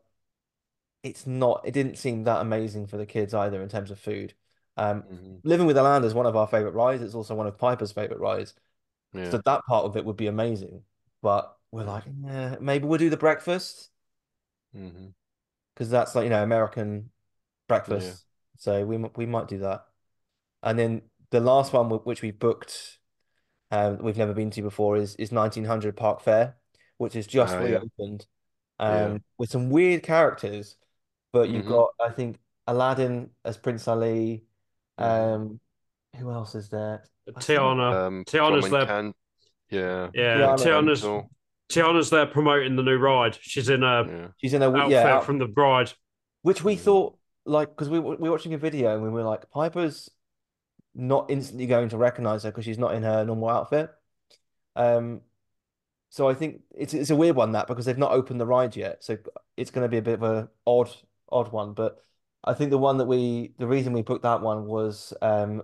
it didn't seem that amazing for the kids either in terms of food. Um, Hmm. Living with the Land is one of our favorite rides. It's also one of Piper's favorite rides. So Yeah. that part of it would be amazing. But we're Yeah. like, maybe we'll do the breakfast Hmm. because that's like, American Yeah. breakfast. So we might do that. And then the last one which we booked, we've never been to before is 1900 Park Fair, which is just Yeah. reopened, Yeah. with some weird characters. But you've Hmm. got, I think, Aladdin as Prince Ali. Hmm. Um, who else is there? I think Tiana. Tiana's Common there. can. Yeah. Yeah, Tiana. Tiana's Encanto. Tiana's there promoting the new ride. She's in a Yeah. She's in a outfit from the bride. which we thought like because we were watching a video and we were like Piper's not instantly going to recognize her because she's not in her normal outfit. Um, so I think it's a weird one that because they've not opened the ride yet, so it's going to be a bit of a odd one. But I think the reason we booked that one was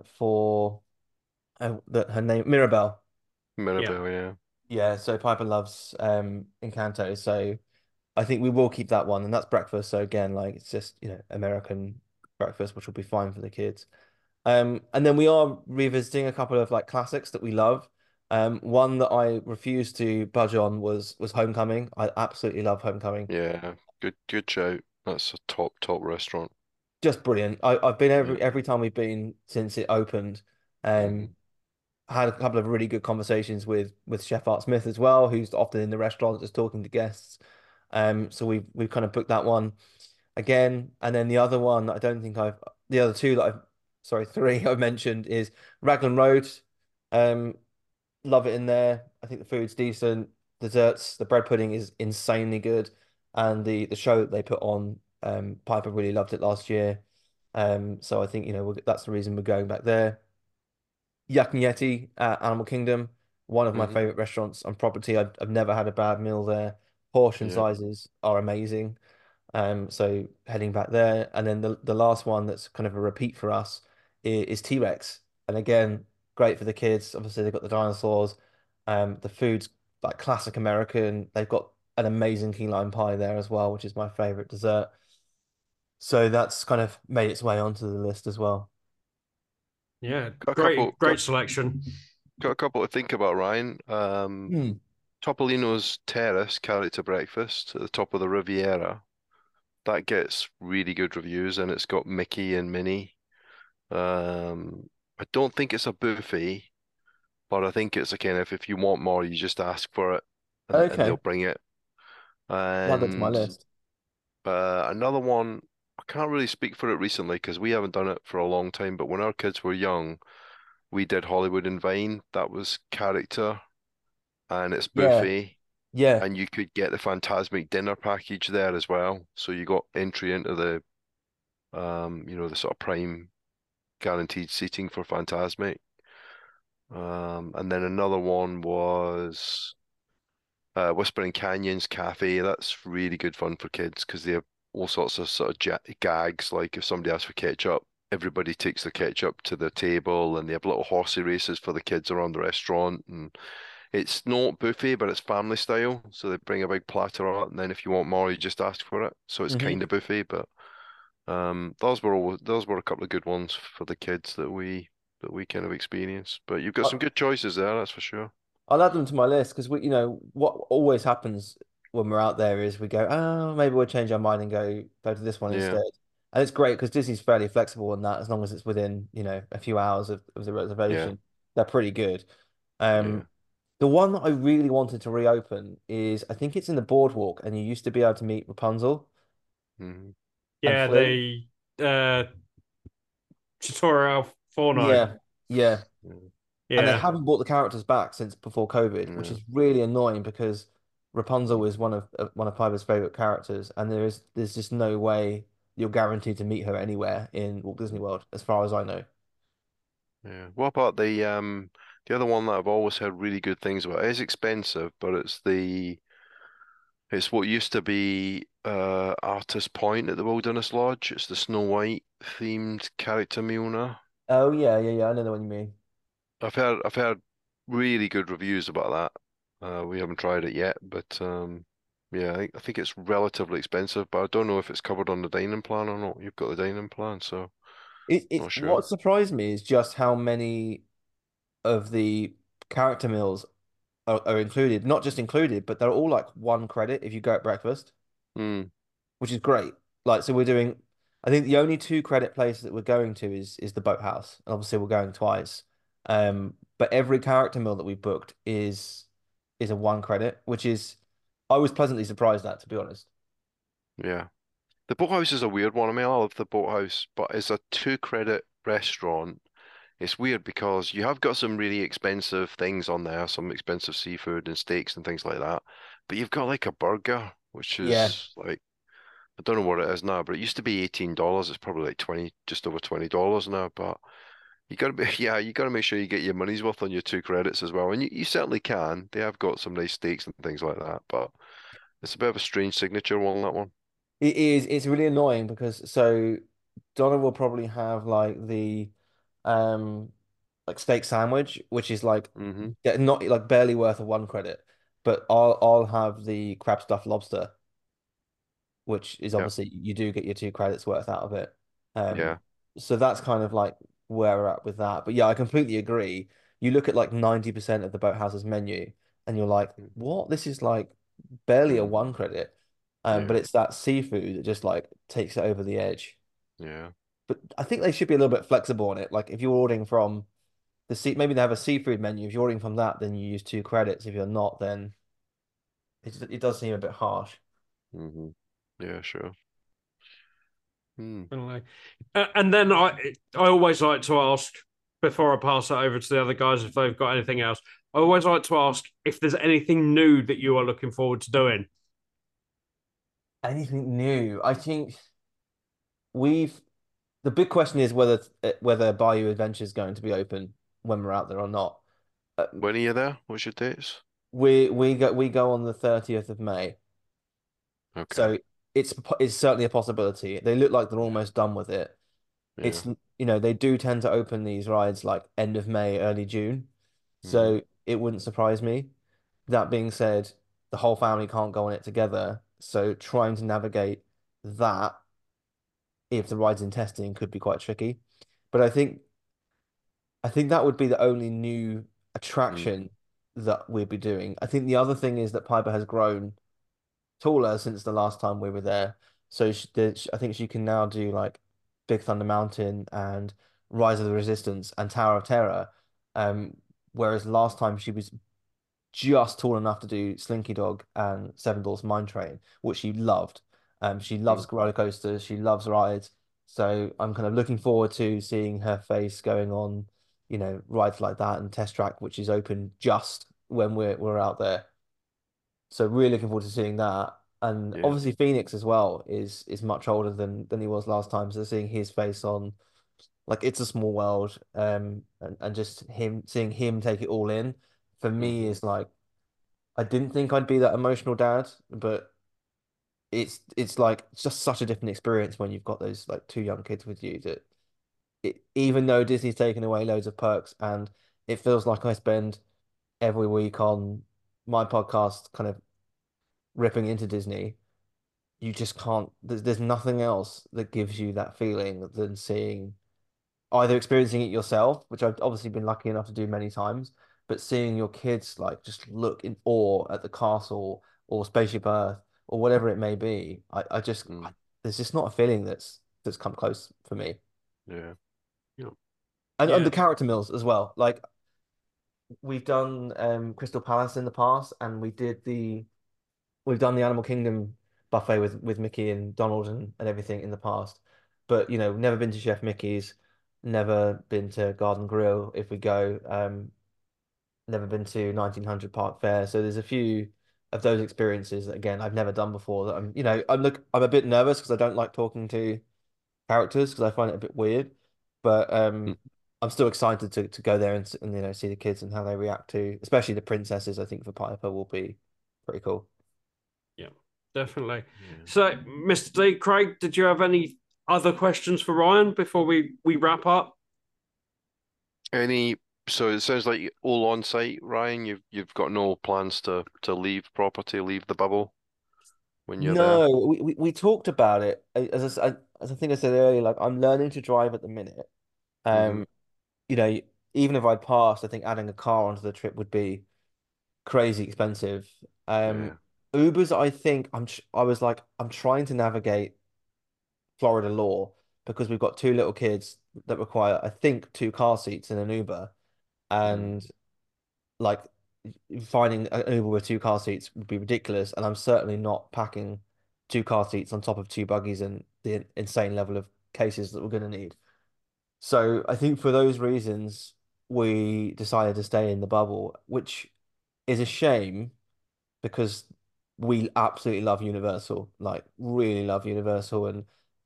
for that her name Mirabelle. Yeah. Mirabelle, yeah. Yeah, so Piper loves Encanto, so I think we will keep that one, and that's breakfast. So again, like it's just American breakfast, which will be fine for the kids. And then we are revisiting a couple of like classics that we love. One that I refused to budge on was Homecoming. I absolutely love Homecoming. Yeah. Good shout. That's a top restaurant. Just brilliant. I've been Yeah. every time we've been since it opened. Um, had a couple of really good conversations with Chef Art Smith as well, who's often in the restaurant just talking to guests. So we've kind of booked that one again, and then the other one I don't think the other two that I've sorry three I've mentioned is Raglan Road. Um, love it in there. I think the food's decent. Desserts, the bread pudding is insanely good, and the show that they put on, Piper really loved it last year. So I think that's the reason we're going back there. Yak and Yeti at Animal Kingdom, one of my Hmm. favorite restaurants on property. I've never had a bad meal there. Portion Yeah. sizes are amazing. So heading back there, and then the last one that's kind of a repeat for us is T-Rex, and again, great for the kids. Obviously, they've got the dinosaurs. The food's like classic American. They've got an amazing key lime pie there as well, which is my favorite dessert. So that's kind of made its way onto the list as well. Yeah. Got a couple Great selection. got a couple to think about, Ryan. Hmm. Topolino's Terrace character breakfast at the top of the Riviera. That gets really good reviews, and it's got Mickey and Minnie. I don't think it's a buffet, but I think it's a kind of if you want more, you just ask for it, and they'll Okay, bring it. I'll add that to my And list. another one, I can't really speak for it recently because we haven't done it for a long time. But when our kids were young, we did Hollywood and Vine. That was character, and it's Yeah, buffet. yeah. And you could get the Fantasmic dinner package there as well. So you got entry into the sort of prime guaranteed seating for Fantasmic. And then another one was Whispering Canyons Cafe. That's really good fun for kids because they have all sorts of sort of gags. Like if somebody asks for ketchup, everybody takes the ketchup to the table, and they have little horsey races for the kids around the restaurant. And it's not buffet, but it's family style. So they bring a big platter out, and then if you want more, you just ask for it. So it's Hmm. kind of buffet, but those were a couple of good ones for the kids that we kind of experienced. But you've got some good choices there, that's for sure. I'll add them to my list because what always happens when we're out there is we go, oh, maybe we'll change our mind and go to this one Yeah, instead. And it's great because Disney's fairly flexible on that as long as it's within, a few hours of the yeah, reservation. They're pretty good. yeah. Um, the one that I really wanted to reopen is I think it's in the boardwalk and you used to be able to meet Rapunzel Hmm. and Yeah, Flynn. the uh tutorial Forno. Yeah, yeah. And they Yeah. haven't brought the characters back since before COVID, which Yeah, is really annoying because Rapunzel is one of Piper's favorite characters, and there's just no way you're guaranteed to meet her anywhere in Walt Disney World, as far as I know. yeah. What about the other one that I've always heard really good things about? It is expensive, but it's what used to be Artist Point at the Wilderness Lodge. It's the Snow White themed character meal now. Oh yeah, yeah, yeah. I know the one you mean. I've heard really good reviews about that. We haven't tried it yet, but yeah, I think it's relatively expensive, but I don't know if it's covered on the dining plan or not. You've got the dining plan, so It's not sure. what surprised me is just how many of the character meals are included. Not just included, but they're all like one credit if you go at breakfast, Hmm. which is great. Like, so we're doing, I think the only two credit places that we're going to is the Boathouse, and obviously we're going twice. But every character meal that we booked is a one credit, which is I was pleasantly surprised at, to be honest. Yeah. The Boathouse is a weird one. I mean, I love the Boathouse, but it's a two credit restaurant. it's weird because you have got some really expensive things on there, some expensive seafood and steaks and things like that. But you've got like a burger, which Yeah. is like I don't know what it is now, but it used to be $18. It's probably like 20, just over $20 now. But you gotta be, yeah, you gotta make sure you get your money's worth on your two credits as well. And you certainly can. They have got some nice steaks and things like that, but it's a bit of a strange signature on that one. It is. It's really annoying because so Donna will probably have um like steak sandwich, which is like Hmm. not like barely worth of one credit, but I'll have the crab stuffed lobster, which is Yeah, obviously you do get your two credits worth out of it. Um, yeah. so that's kind of like where we're at with that. But yeah, I completely agree. You look at like 90% of the Boathouse's menu and you're like, what? This is like barely a Mm, one credit. But yeah, it's that seafood that just like takes it over the edge. yeah. But I think they should be a little bit flexible on it. Like if you're ordering from maybe they have a seafood menu. If you're ordering from that, then you use two credits. If you're not, then it does seem a bit harsh. Hmm. Yeah, sure. Hmm. Definitely. And then I always like to ask before I pass it over to the other guys if they've got anything else. I always like to ask if there's anything new that you are looking forward to doing. Anything new? I think we've the big question is whether Bayou Adventure is going to be open when we're out there or not. Uh, When are you there? What's your dates? we go on the 30th of May, Okay. so it's certainly a possibility. They look like they're Yeah, almost done with it. yeah. It's they do tend to open these rides like end of May, early June, Hmm. so it wouldn't surprise me. That being said, the whole family can't go on it together, so trying to navigate that if the ride's in testing could be quite tricky. But I think that would be the only new Hmm. attraction that we'd be doing. I think the other thing is that Piper has grown taller since the last time we were there. So I think she can now do like Big Thunder Mountain and Rise of the Resistance and Tower of Terror. Um, whereas last time she was just tall enough to do Slinky Dog and Seven Dwarfs Mine Train, which she loved. She Hmm. loves roller coasters. She loves rides. So I'm kind of looking forward to seeing her face going on, rides like that and Test Track, which is open just when we're out there. So really looking forward to seeing that. And Yeah. obviously Phoenix as well is much older than he was last time. So seeing his face on like It's a Small World, and just seeing him take it all in for me Hmm. is like I didn't think I'd be that emotional dad, but it's like it's just such a different experience when you've got those like two young kids with you that even though Disney's taken away loads of perks and it feels like I spend every week on my podcast kind of ripping into Disney, you just can't there's nothing else that gives you that feeling than seeing either experiencing it yourself, which I've obviously been lucky enough to do many times, but seeing your kids like just look in awe at the castle or Spaceship Earth or whatever it may be, Hmm. there's just not a feeling that's come close for me. Yeah. Yeah. And the Yeah. character mills as well. Like we've done Crystal Palace in the past, and we've done the Animal Kingdom buffet with Mickey and Donald and everything in the past. But never been to Chef Mickey's, never been to Garden Grill if we go. Never been to 1900 Park Fair. So there's a few of those experiences that again I've never done before that I'm a bit nervous because I don't like talking to characters because I find it a bit weird. But Hmm. I'm still excited to go there and see the kids and how they react to, especially the princesses. I think for Piper will be pretty cool. Yeah. Definitely. Yeah. So, Mr. D, Craig, did you have any other questions for Ryan before we wrap up? Any, so it sounds like all on site, Ryan. You've got no plans to leave property, leave the bubble when you're there. No, we talked about it. As I think I said earlier, like I'm learning to drive at the minute. Hmm. Um, you know, even if I passed, I think adding a car onto the trip would be crazy expensive. Yeah. Ubers, I think I was like, I'm trying to navigate Florida law because we've got two little kids that require, I think, two car seats in an Uber, Mm. and like finding an Uber with two car seats would be ridiculous. And I'm certainly not packing two car seats on top of two buggies and the insane level of cases that we're going to need. So I think for those reasons, we decided to stay in the bubble, which is a shame because we absolutely love Universal, like really love Universal. And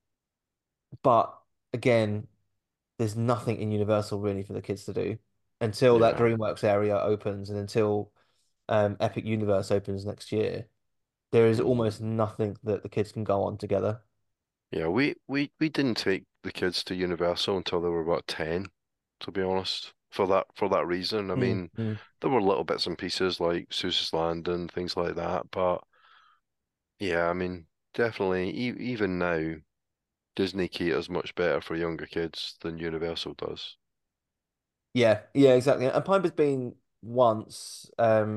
but again, there's nothing in Universal really for the kids to do until that Yeah. DreamWorks area opens and until Epic Universe opens next year. There is Mhm. almost nothing that the kids can go on together. Yeah, we didn't take the kids to Universal until they were about 10, to be honest. For that reason. I Mm, mean, mm. there were little bits and pieces like Seuss's Land and things like that, but yeah, I mean, definitely even now, Disney caters much better for younger kids than Universal does. Yeah, yeah, exactly. And Piper's been once,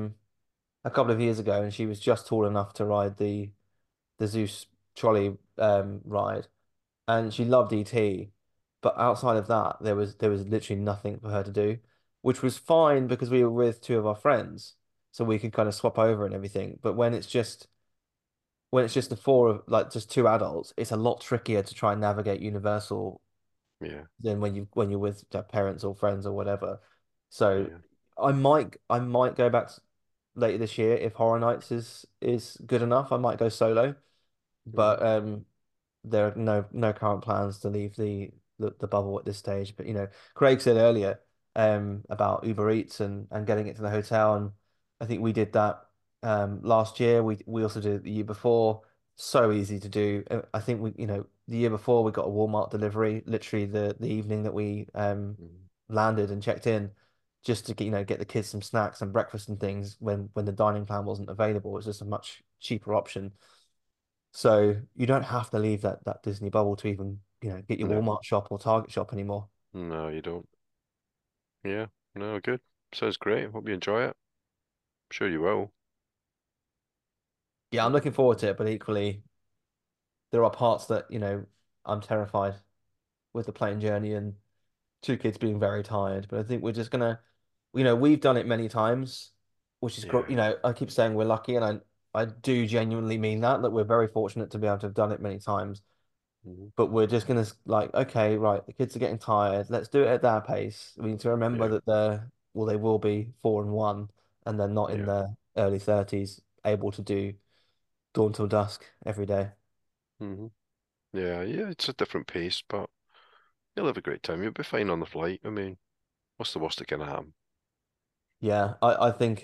a couple of years ago, and she was just tall enough to ride the Zeus trolley ride, and she loved ET. But outside of that, there was literally nothing for her to do, which was fine because we were with two of our friends, so we could kind of swap over and everything. But when it's just the four of like just two adults, it's a lot trickier to try and navigate Universal Yeah, than when you're with parents or friends or whatever. So yeah. I might go back later this year if Horror Nights is good enough. I might go solo, Mhm. but there are no current plans to leave the bubble at this stage. But Craig said earlier about Uber Eats and getting it to the hotel, and I think we did that last year. We also did it the year before. So easy to do. I think the year before we got a Walmart delivery literally the evening that we Mhm. landed and checked in. Just to get the kids some snacks and breakfast and things when the dining plan wasn't available. It's just a much cheaper option. So you don't have to leave that Disney bubble to even, get your No, Walmart shop or Target shop anymore. no, you don't. Yeah, no, good. Sounds great. Hope you enjoy it. I'm sure you will. Yeah, I'm looking forward to it, but equally there are parts that, I'm terrified with the plane journey and two kids being very tired. But I think we're just gonna, we've done it many times, which is great. Yeah. I keep saying we're lucky, and I do genuinely mean that we're very fortunate to be able to have done it many times. Mhm. But we're just gonna like, okay, right, the kids are getting tired. Let's do it at their pace. We need to remember Yeah, that they will be 4 and 1, and they're not in yeah. their early 30s, able to do dawn till dusk every day. hmm Yeah, yeah, it's a different pace, but you'll have a great time. You'll be fine on the flight. I mean, what's the worst that can happen? Yeah, I think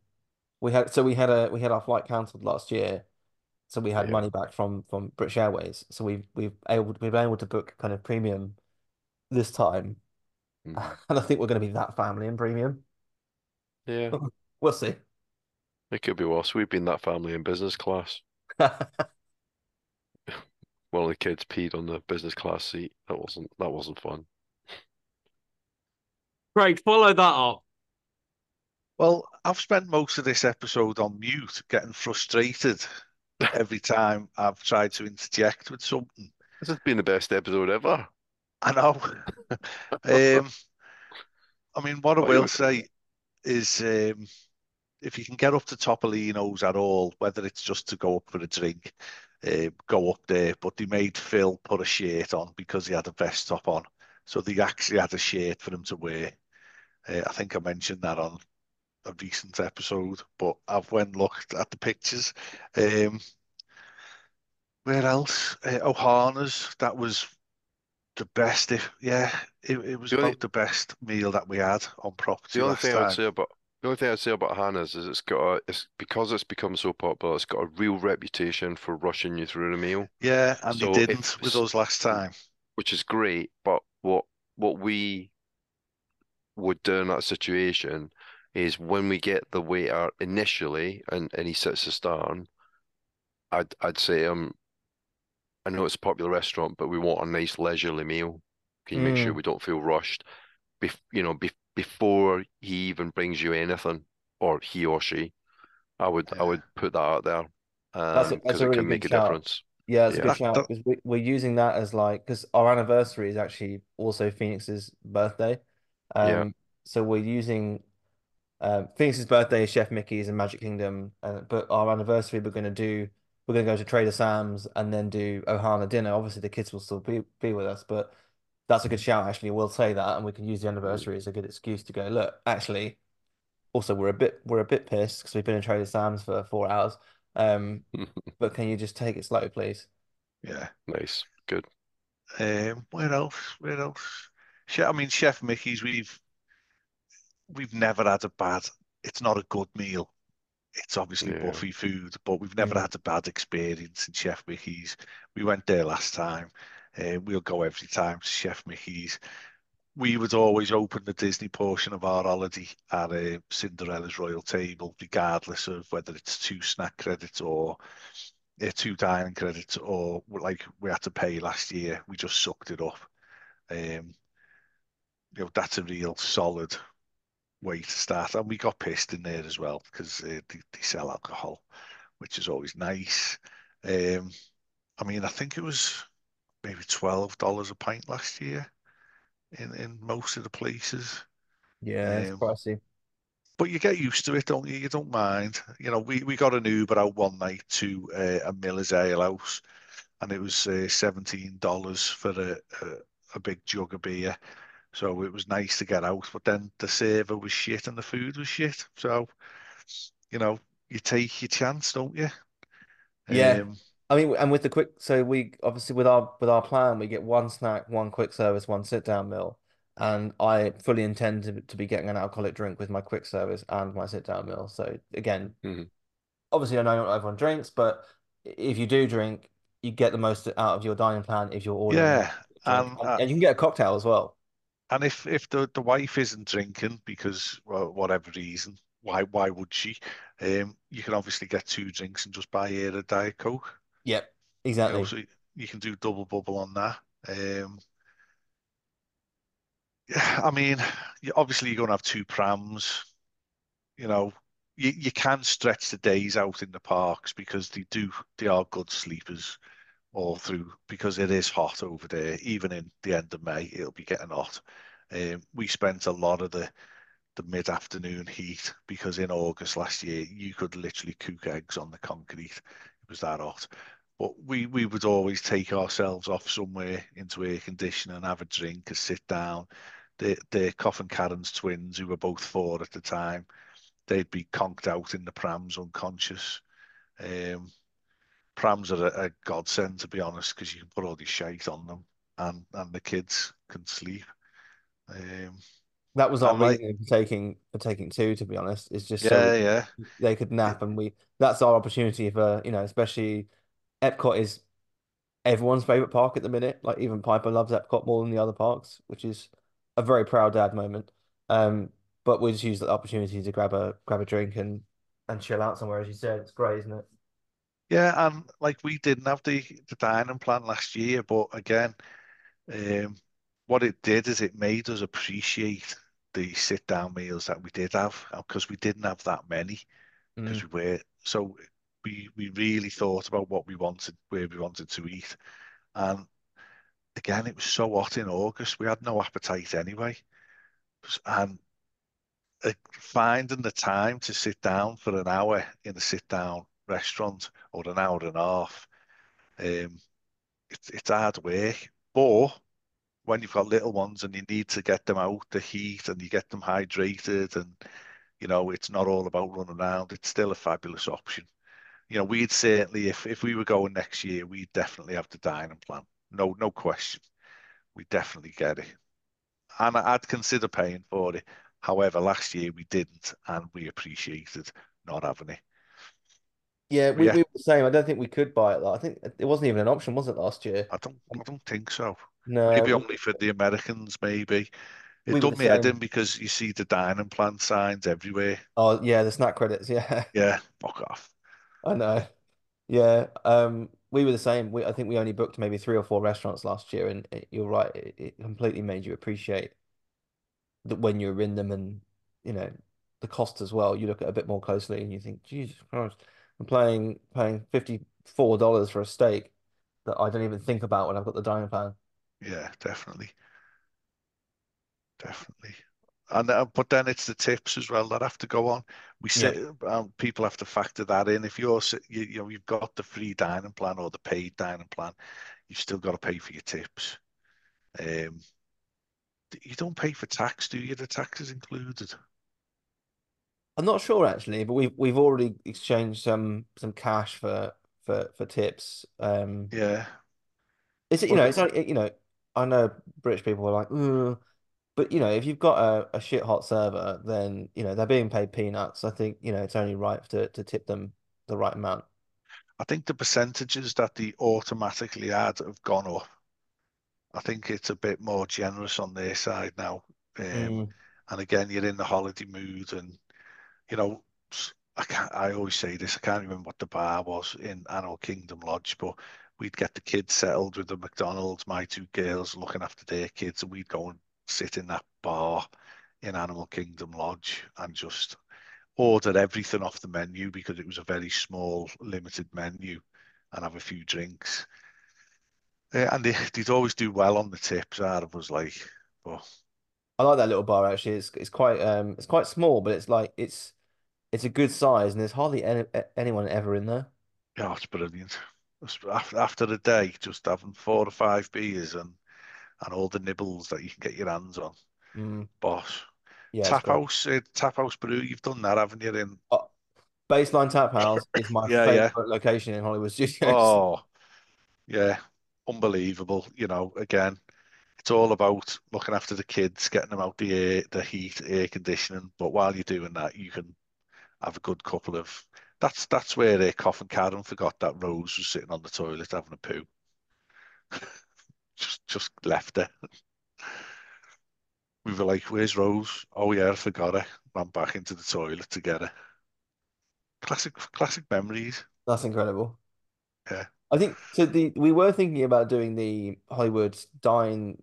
we had our flight cancelled last year, so we had Yeah. money back from British Airways. So we've been able to book kind of premium this time, hmm and I think we're going to be that family in premium. Yeah, We'll see. it could be worse. We've been that family in business class. One of the kids peed on the business class seat. That wasn't fun. Craig, follow that up. Well, I've spent most of this episode on mute, getting frustrated every time I've tried to interject with something. This has been the best episode ever. I know. Um, I mean, what I Why are will you say is, if you can get up to Topolino's at all, whether it's just to go up for a drink, go up there. But they made Phil put a shirt on because he had a vest top on, so they actually had a shirt for him to wear. I think I mentioned that on a recent episode, but I've went and looked at the pictures. Um, where else? Ohana's. That was the best. If yeah, it was the only about the best meal that we had on the property only last thing I would time. say about the only thing I'd say about Hannah's is it's because it's become so popular, it's got a real reputation for rushing you through the meal. Yeah, and they So if didn't with us last time. which is great, but what we would do in that situation is when we get the waiter initially and he sits us down, I'd say I know it's a popular restaurant, but we want a nice leisurely meal. Can you make sure Mm, we don't feel rushed? Before he even brings you anything, or he or she, I would Yeah, put that out there, that's because a it really can good make a shout. difference. Yeah, it's a good Yeah, shout that because we're using that as like because our anniversary is actually also Phoenix's birthday. yeah. So we're using Phoenix's birthday is Chef Mickey's and Magic Kingdom, but our anniversary we're gonna go to Trader Sam's and then do Ohana dinner. Obviously, the kids will still be with us, but that's a good shout. Actually, we'll say that, and we can use the anniversary as a good excuse to go. Look, actually, also we're a bit pissed because we've been in Trader Sam's for 4 hours. Um, but can you just take it slow, please? Yeah. Nice. Good. Where else? Where else? I mean, Chef Mickey's. We've never had a bad. It's not a good meal. It's obviously Yeah. buffet food, but we've never Mm. had a bad experience in Chef Mickey's. We went there last time. We'll go every time to Chef Mickey's. We would always open the Disney portion of our holiday at Cinderella's Royal Table, regardless of whether it's 2 snack credits or 2 dining credits, or like we had to pay last year. We just sucked it up. Um, that's a real solid way to start. And we got pissed in there as well because they sell alcohol, which is always nice. Um, I mean, I think it was maybe $12 a pint last year in most of the places. Yeah, it's Um, pricey. but you get used to it, don't you? You don't mind. We got an Uber out one night to a Miller's Ale House, and it was $17 for a big jug of beer. So it was nice to get out, but then the server was shit and the food was shit. So, you know, you take your chance, don't you? Yeah. Um, I mean, and with the quick, so we obviously with our plan, we get one snack, one quick service, one sit down meal, and I fully intend to be getting an alcoholic drink with my quick service and my sit down meal. So again, Mhm. obviously I know not everyone drinks, but if you do drink, you get the most out of your dining plan if you're ordering a yeah, drink, and and you can get a cocktail as well. if the wife isn't drinking because, well, whatever reason, why would she? You can obviously get 2 drinks and just buy her a Diet Coke. Yep, exactly. So you can do double bubble on that. Yeah, I mean, obviously you're going to have 2 prams. You know, you can stretch the days out in the parks because they are good sleepers all through because it is hot over there. Even in the end of May, it'll be getting hot. We spent a lot of the mid-afternoon heat because in August last year you could literally cook eggs on the concrete. It was that hot. But we would always take ourselves off somewhere into air conditioning and have a drink, a sit down. The Coffin Cairns twins, who were both 4 at the time, they'd be conked out in the prams unconscious. Um, Prams are a godsend, to be honest, because you can put all this shite on them and the kids can sleep. Um, That was our and like, reason for taking two, to be honest, is just so yeah, yeah. they could It, nap, and that's our opportunity for, especially Epcot is everyone's favorite park at the minute. Like even Piper loves Epcot more than the other parks, which is a very proud dad moment. But we just use the opportunity to grab a drink and chill out somewhere, as you said. It's great, isn't it? yeah, and like we didn't have the dining plan last year, but again, um, what it did is it made us appreciate the sit down meals that we did have because we didn't have that many because Mm. we were so we really thought about what we wanted, where we wanted to eat, and again, it was so hot in August, we had no appetite anyway, and finding the time to sit down for an hour in a sit down restaurant or an hour and a half, um, it's hard work, but when you've got little ones and you need to get them out the heat and you get them hydrated and it's not all about running around, it's still a fabulous option. We'd certainly, if we were going next year, we'd definitely have the dining plan. No question. We definitely get it. And I'd consider paying for it. However, last year we didn't, and we appreciated not having it. Yeah, But we, yeah, we were the same. I don't think we could buy it though. I think it wasn't even an option, was it, last year? I don't think so. No, Maybe only for the Americans, maybe. It we were the done me head in same. because you see the dining plan signs everywhere. Oh yeah, the snack credits. Yeah, Yeah, fuck off. I know. Yeah, we were the same. I think we only booked maybe 3 or 4 restaurants last year, and you're right. It completely made you appreciate that when you're in them, and you know the cost as well. You look at it a bit more closely, and you think, Jesus Christ, I'm paying $54 for a steak that I don't even think about when I've got the dining plan. Yeah, definitely, definitely. And but then it's the tips as well that have to go on. We Yeah, say people have to factor that in. If you've got the free dining plan or the paid dining plan, you've still got to pay for your tips. Um, You don't pay for tax, do you? The tax is included. I'm not sure actually, but we've already exchanged some cash for tips. Yeah. Is it, But it's only, I know British people are like, "Ugh," but if you've got a shit hot server, then they're being paid peanuts. I think it's only right to tip them the right amount. I think the percentages that they automatically add have gone up. I think it's a bit more generous on their side now. Mm. And again, you're in the holiday mood, and you know, I can't. I always say this. I can't remember what the bar was in Animal Kingdom Lodge, but we'd get the kids settled with the McDonald's. My two girls looking after their kids, and we'd go and sit in that bar in Animal Kingdom Lodge and just order everything off the menu because it was a very small, limited menu, and have a few drinks. And they'd always do well on the tips. Adam was like, "But I like that little bar actually. It's quite small, but it's a good size, and there's hardly anyone ever in there. yeah, it's brilliant." After the day, just having 4 or 5 beers and all the nibbles that you can get your hands on. Mm. Boss. Yeah, it's great. Tap House Brew, you've done that, haven't you? In Baseline Tap House is my Yeah, yeah. favorite location in Hollywood Studios. Oh, yeah. Unbelievable. Again, it's all about looking after the kids, getting them out the heat, air conditioning. But while you're doing that, you can have a good couple of. That's where Cough and Karen forgot that Rose was sitting on the toilet having a poo. Just left her. We were like, "Where's Rose?" "Oh yeah, I forgot her." Ran back into the toilet to get her. Classic memories. That's incredible. Yeah. I think so. We were thinking about doing the Hollywood Dine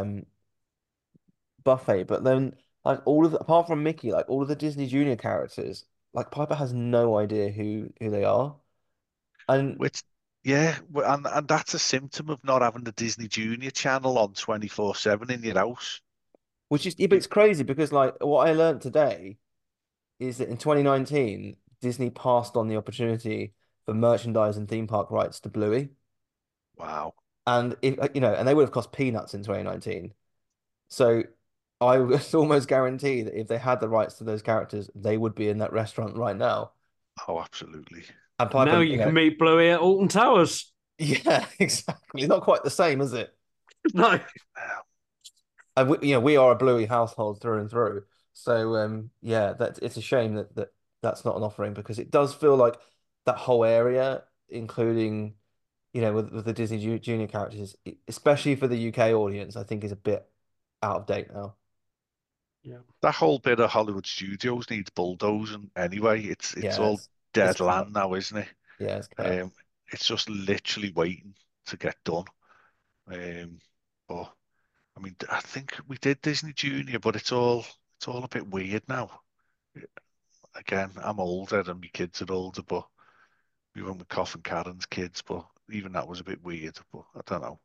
buffet, but then like apart from Mickey, like all of the Disney Junior characters, like Piper has no idea who they are, and Which, yeah, and that's a symptom of not having the Disney Junior channel on 24/7 in your house. which is but it's crazy because like what I learned today is that in 2019 Disney passed on the opportunity for merchandise and theme park rights to Bluey, Wow. and if and they would have cost peanuts in 2019. So I was almost guarantee that if they had the rights to those characters, they would be in that restaurant right now. Oh, absolutely. And Now Piper, you can meet Bluey at Alton Towers. yeah, exactly. Not quite the same, is it? No. And we are a Bluey household through and through. So yeah, that it's a shame that that's not an offering because it does feel like that whole area, including with the Disney Junior characters, especially for the UK audience, I think is a bit out of date now. Yeah. That whole bit of Hollywood Studios needs bulldozing anyway. It's Yeah, all it's dead cut. land now, isn't it? Yeah, it's cut. Um, it's just literally waiting to get done. Um, but I mean, I think we did Disney Junior, but it's all a bit weird now. Again, I'm older and my kids are older, but we went with Cough and Karen's kids, but even that was a bit weird. But I don't know.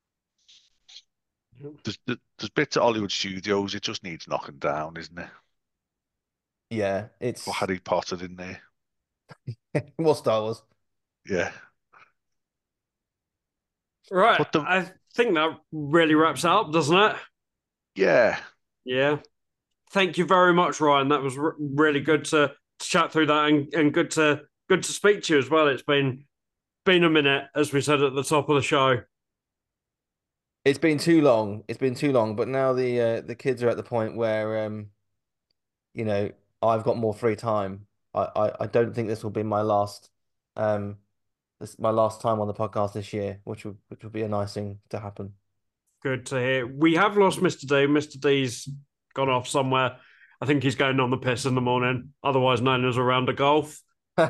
There's bits of Hollywood Studios, it just needs knocking down, isn't it? Yeah, Or it's Harry Potter in there. more Star Wars. Yeah. Right. But I think that really wraps it up, doesn't it? yeah, Yeah. Thank you very much, Ryan. That was really good to chat through that and good to speak to you as well. It's been a minute, as we said at the top of the show. It's been too long. It's been too long, but now the kids are at the point where you know, I've got more free time. I don't think this will be um my last time on the podcast this year, which would be a nice thing to happen. Good to hear. We have lost Mr. D. Mr. D's gone off somewhere. I think he's going on the piss in the morning, otherwise known as a round of golf.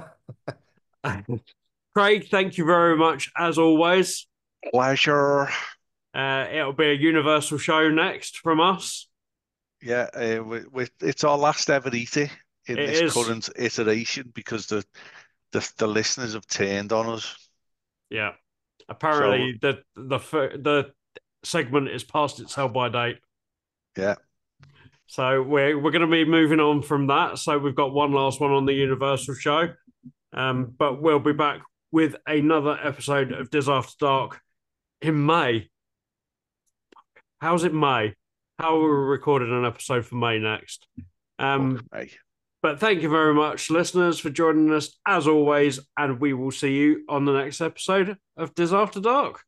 Craig, thank you very much as always. pleasure. It'll be a Universal show next from us. Yeah, it's our last ever ET in It this is. current iteration because the listeners have turned on us. Yeah. Apparently, the segment is past its sell by date. Yeah, So we're going to be moving on from that. So we've got one last one on the Universal show, but we'll be back with another episode of Diz After Dark in May. How's it May? how we're recording an episode for May next. Hey. But thank you very much, listeners, for joining us as always, and we will see you on the next episode of Diz After Dark.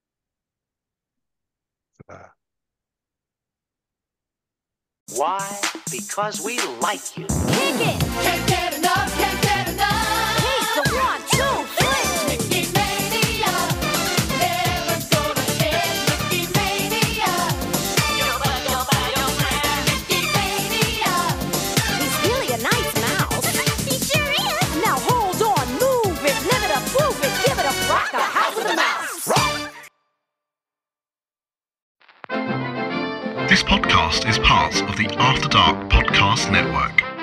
Why? Because we like you. Kick it! Can't get enough, can't get enough. He's the 1, 2, 3. Mickey Mania. Never gonna end Mickey Mania. Mickey Mania. He's really a nice mouse. He sure is. Now hold on, move it, live it up, prove it, give it a rock, a house of the mouse. This podcast is part of the After Dark Podcast Network.